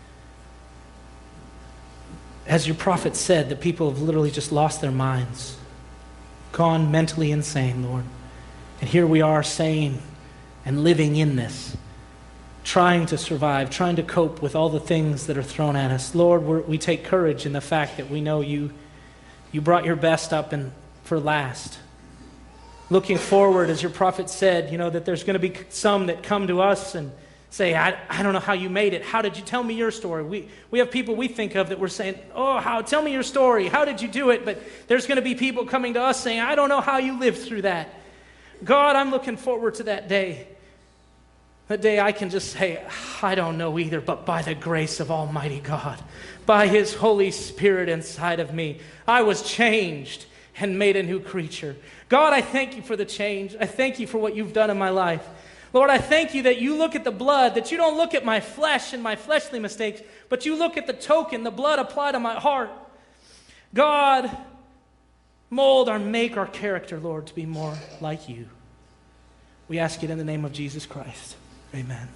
B: As your prophet said, that people have literally just lost their minds, gone mentally insane, Lord. And here we are saying and living in this, trying to survive, trying to cope with all the things that are thrown at us. Lord, we're, we take courage in the fact that we know you, you brought your best up and for last. Looking forward, as your prophet said, you know, that there's going to be some that come to us and say, I, I don't know how you made it. How did you tell me your story? We we have people we think of that we're saying, oh, how tell me your story. How did you do it? But there's going to be people coming to us saying, I don't know how you lived through that. God, I'm looking forward to that day. That day I can just say, I don't know either, but by the grace of Almighty God, by his Holy Spirit inside of me, I was changed and made a new creature. God, I thank you for the change. I thank you for what you've done in my life. Lord, I thank you that you look at the blood, that you don't look at my flesh and my fleshly mistakes, but you look at the token, the blood applied to my heart. God, mold or make our character, Lord, to be more like you. We ask it in the name of Jesus Christ. Amen.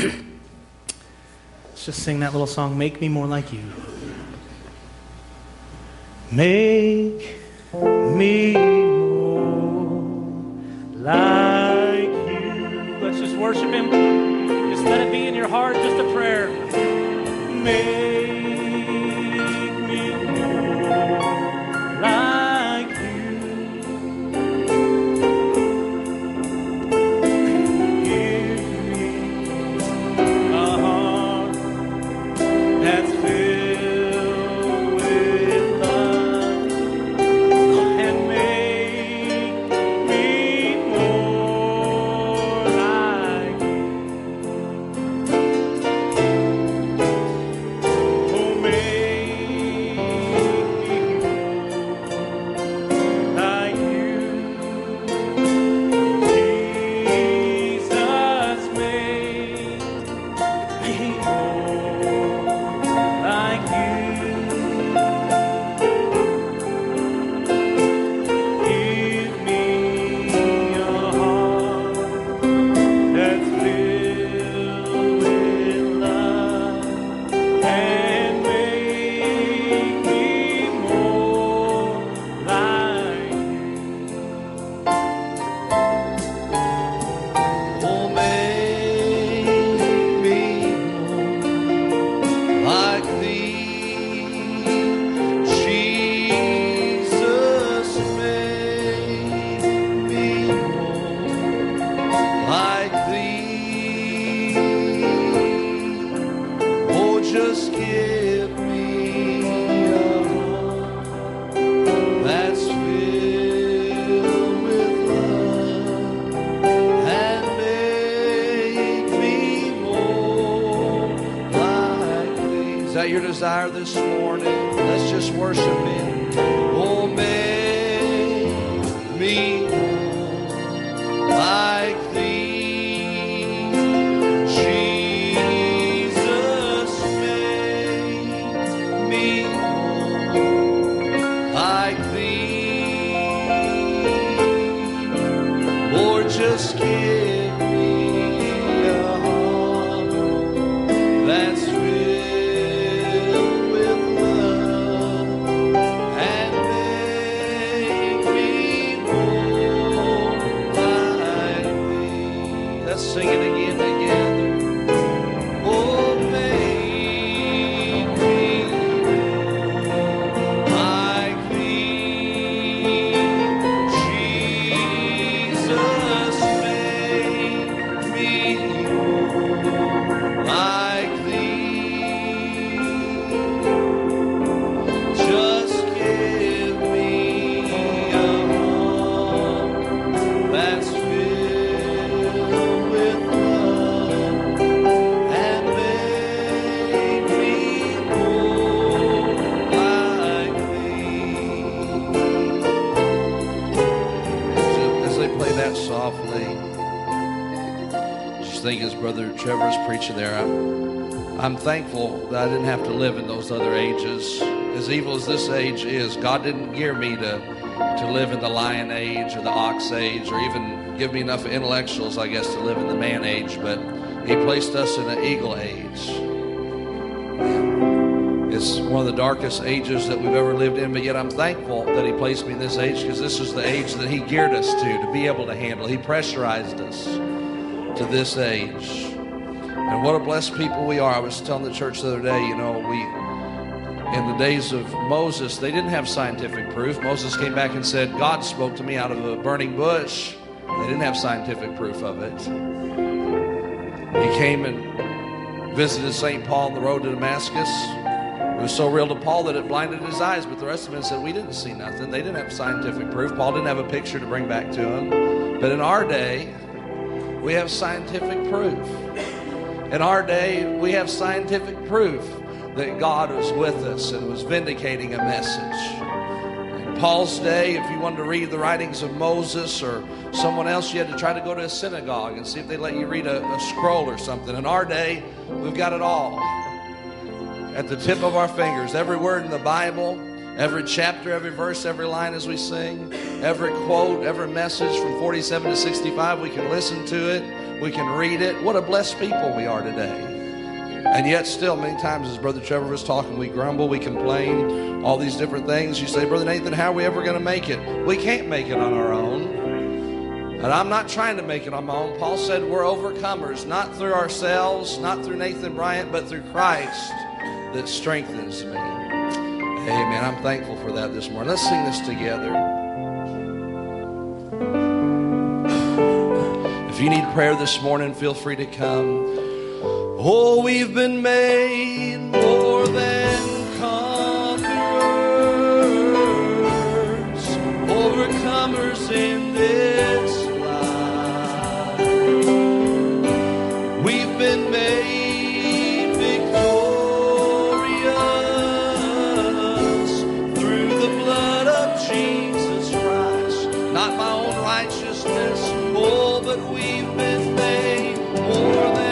B: Let's just sing that little song, Make Me More Like You. Make me more like you. Let's just worship him. Just let it be in your heart, just a prayer. Make me more like you. Give me a heart that's filled with love, and make
A: desire this morning. Let's just worship Him. Oh, make me whole like Thee, Jesus, make me whole like Thee. Lord, just give sing it again together. Oh, make me like Thee, Jesus, make me like Thee. Just give me a heart that's softly. Just think as Brother Trevor's preaching there, I'm, I'm thankful that I didn't have to live in those other ages. As evil as this age is, God didn't gear me to, to live in the lion age or the ox age, or even give me enough intellectuals, I guess, to live in the man age, but He placed us in the eagle age. It's one of the darkest ages that we've ever lived in, but yet I'm thankful that He placed me in this age, because this is the age that He geared us to, to be able to handle. He pressurized us to this age. And what a blessed people we are. I was telling the church the other day, you know, we, in the days of Moses, they didn't have scientific proof. Moses came back and said, God spoke to me out of a burning bush. They didn't have scientific proof of it. He came and visited Saint Paul on the road to Damascus. It was so real to Paul that it blinded his eyes, but the rest of them said, we didn't see nothing. They didn't have scientific proof. Paul didn't have a picture to bring back to him. But in our day, we have scientific proof. In our day, we have scientific proof that God was with us and was vindicating a message. In Paul's day, if you wanted to read the writings of Moses or someone else, you had to try to go to a synagogue and see if they let you read a, a scroll or something. In our day, we've got it all at the tip of our fingers. Every word in the Bible, every chapter, every verse, every line as we sing, every quote, every message from forty-seven to sixty-five, we can listen to it, we can read it. What a blessed people we are today. And yet still, many times, as Brother Trevor was talking, we grumble, we complain, all these different things. You say, Brother Nathan, how are we ever going to make it? We can't make it on our own. And I'm not trying to make it on my own. Paul said we're overcomers, not through ourselves, not through Nathan Bryant, but through Christ that strengthens me. Amen. I'm thankful for that this morning. Let's sing this together. If you need prayer this morning, feel free to come. Oh, we've been made more than conquerors, overcomers in this life. We've been made victorious through the blood of Jesus Christ. Not my own righteousness, oh, but we've been made more than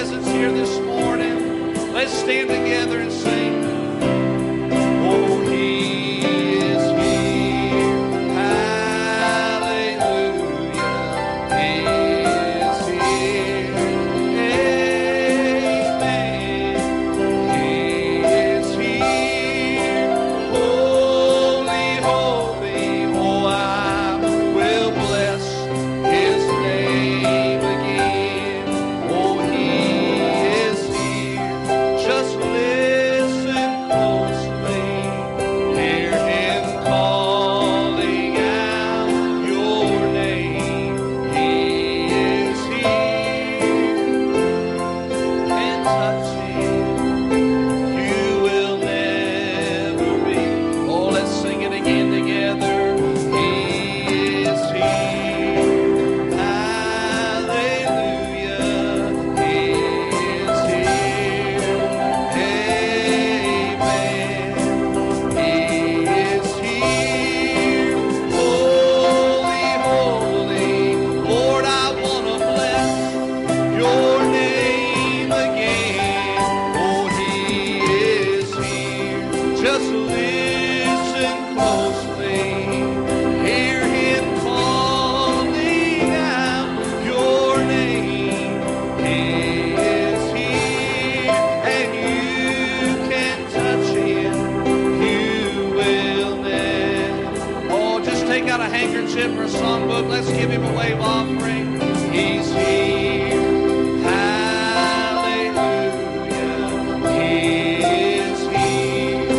A: presence here this morning. Let's stand together and sing. Oh, He is here. Hallelujah. He is here. Amen. He is here. Holy, holy. Oh, I will bless His name again. Oh, He is here. Just listen closely. Hear Him calling out your name. He is here. And touching you will never be. Oh, let's sing it again together. He is here. Hallelujah. He is here. Amen. He is here. Holy, holy. Lord, I want to bless your name again. Oh, He is here. Just listen closely. Hear Him calling out your name. He is here, and you can touch Him. You will never. Oh, just take out a handkerchief or a songbook. Let's give Him a wave offering. He's here. Hallelujah. He is here.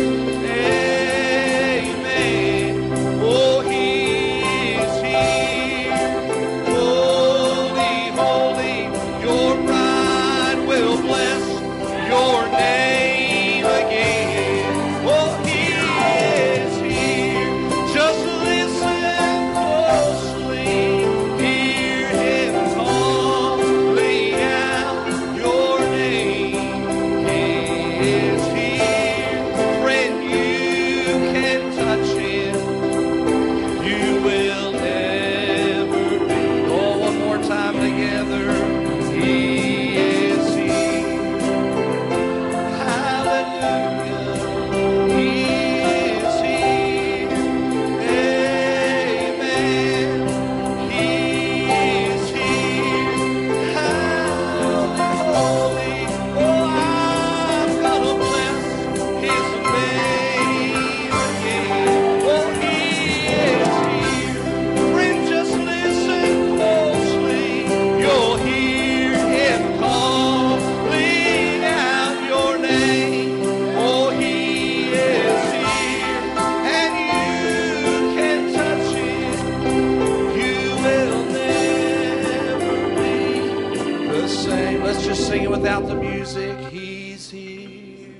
A: Amen. Oh, He is here. Holy, holy. Your bride will bless your name again. Oh, He is here. Just listen closely. Hear Him calling out your name. He is here. Friend, you can touch Him. You will never be. Oh, one more time together. He is here. Hallelujah. He is here. Amen. He is here. Holy. Oh, I'm gonna bless His name again. Oh, He is here. Friend, just listen closely. You'll hear Him calling out your name. Oh, He is here, and you can touch Him. You will never be the same. Let's just sing it without the music. He's here.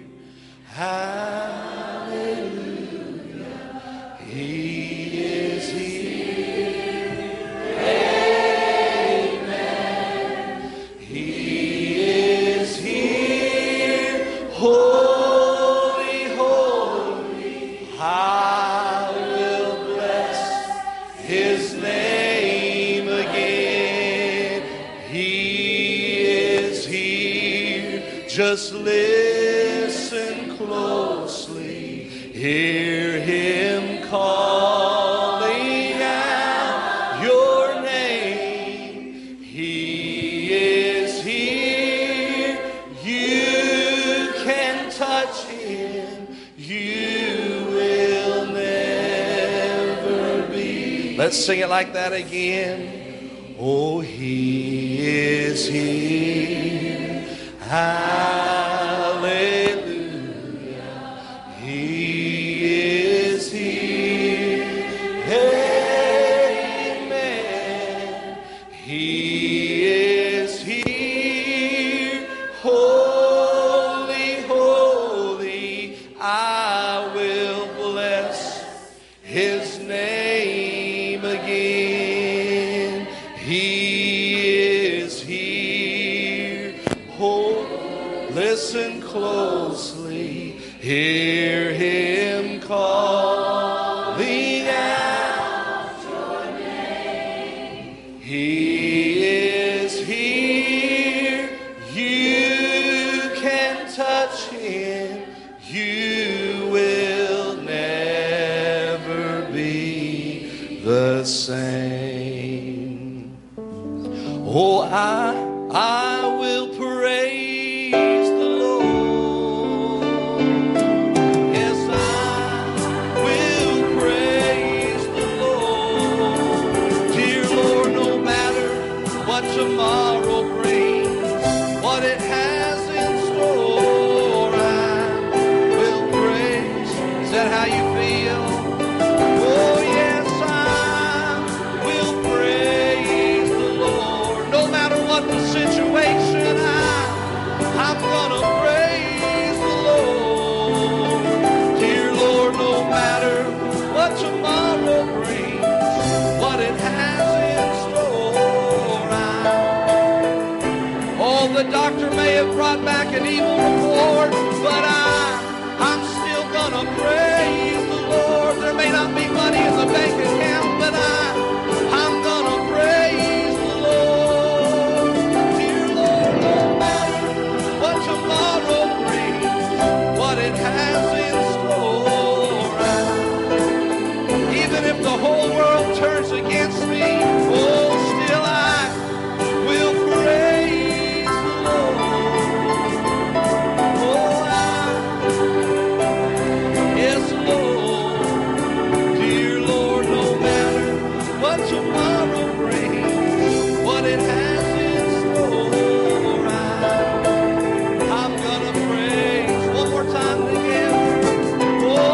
A: Hallelujah. He is here. Amen. He is here. Holy, holy. I will bless His name again. He is here. Just listen closely. Hear Him calling out your name. He is here. You can touch Him. You will never be. Let's sing it like that again. Oh, He is here. Hallelujah. He is here. Amen. He is here. Holy, holy. I will bless His name again. He is here. Oh, listen closely. Hear Him calling out your name. He is here. You I, I will praise the Lord. Yes, I will praise the Lord. Dear Lord, no matter what tomorrow brings, what it has in store, I will praise. Is that how you feel? Oh, yes, I will praise the Lord. No matter what the situation, I, I'm gonna praise the Lord. Dear Lord, no matter what tomorrow brings, what it has in store, I, oh, the doctor may have brought back an evil report, but I, I'm still gonna praise the Lord. There may not be money in the bank account, but I, I'm gonna praise the Lord. Dear Lord, no matter what tomorrow brings, what it has in store, I, even if the whole world turns against me, oh, still I will praise the Lord. Oh, I, yes, Lord. Dear Lord, no matter what tomorrow brings, what it has in store, I, I'm gonna praise. One more time together. Oh, I,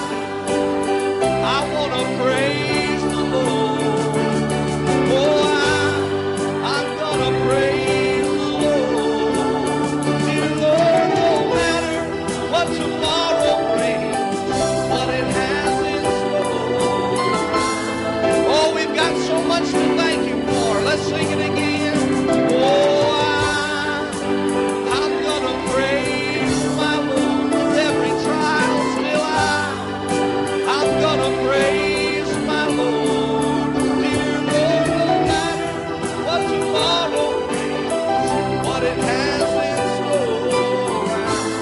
A: I wanna praise the Lord. Oh, I, I'm gonna praise the Lord. Dear Lord, no matter what tomorrow brings, what it has in store. Oh, we've got so much to thank you for. Let's sing it again. Oh, I, I'm gonna praise my Lord through every trial. Still I, I'm gonna praise my Lord. Dear Lord, no matter what tomorrow brings, what it has in store,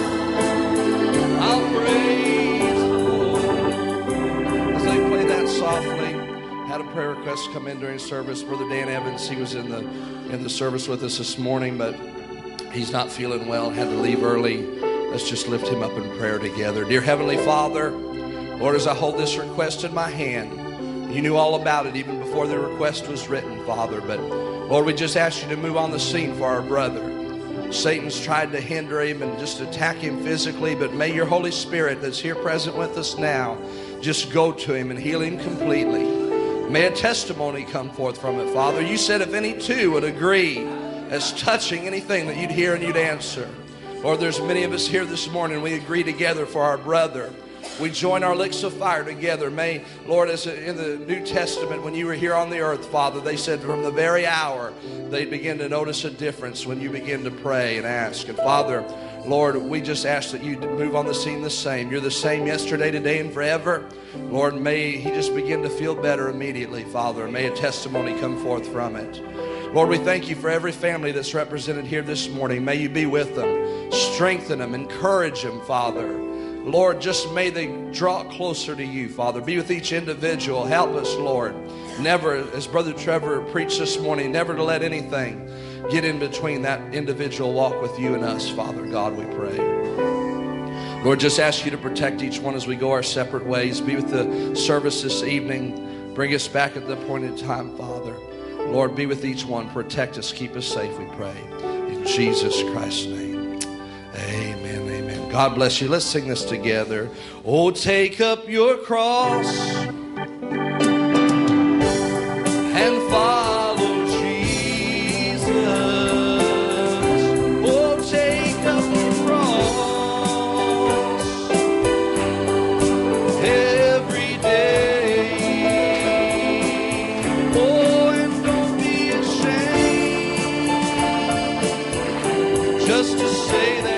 A: I'll praise the Lord. As they play that softly, had a prayer request come in during service. Brother Dan Evans, he was in the in the service with us this morning, but he's not feeling well, had to leave early. Let's just lift him up in prayer together. Dear Heavenly Father, Lord, as I hold this request in my hand, you knew all about it even before the request was written, Father. But Lord, we just ask you to move on the scene for our brother. Satan's tried to hinder him and just attack him physically, but may your Holy Spirit that's here present with us now just go to him and heal him completely. May a testimony come forth from it, Father. You said if any two would agree as touching anything that you'd hear and you'd answer. Lord, there's many of us here this morning. We agree together for our brother. We join our licks of fire together. May, Lord, as in the New Testament, when you were here on the earth, Father, they said from the very hour they'd begin to notice a difference when you begin to pray and ask. And Father, Lord, we just ask that you move on the scene the same. You're the same yesterday, today, and forever. Lord, may he just begin to feel better immediately, Father. May a testimony come forth from it. Lord, we thank you for every family that's represented here this morning. May you be with them. Strengthen them. Encourage them, Father. Lord, just may they draw closer to you, Father. Be with each individual. Help us, Lord. Never, as Brother Trevor preached this morning, never to let anything get in between that individual walk with you and us, Father God, we pray. Lord, just ask you to protect each one as we go our separate ways. Be with the service this evening. Bring us back at the appointed time, Father. Lord, be with each one. Protect us. Keep us safe, we pray. In Jesus Christ's name. Amen, amen. God bless you. Let's sing this together. Oh, take up your cross and follow Jesus. Oh, take up your cross every day. Oh, and don't be ashamed just to say that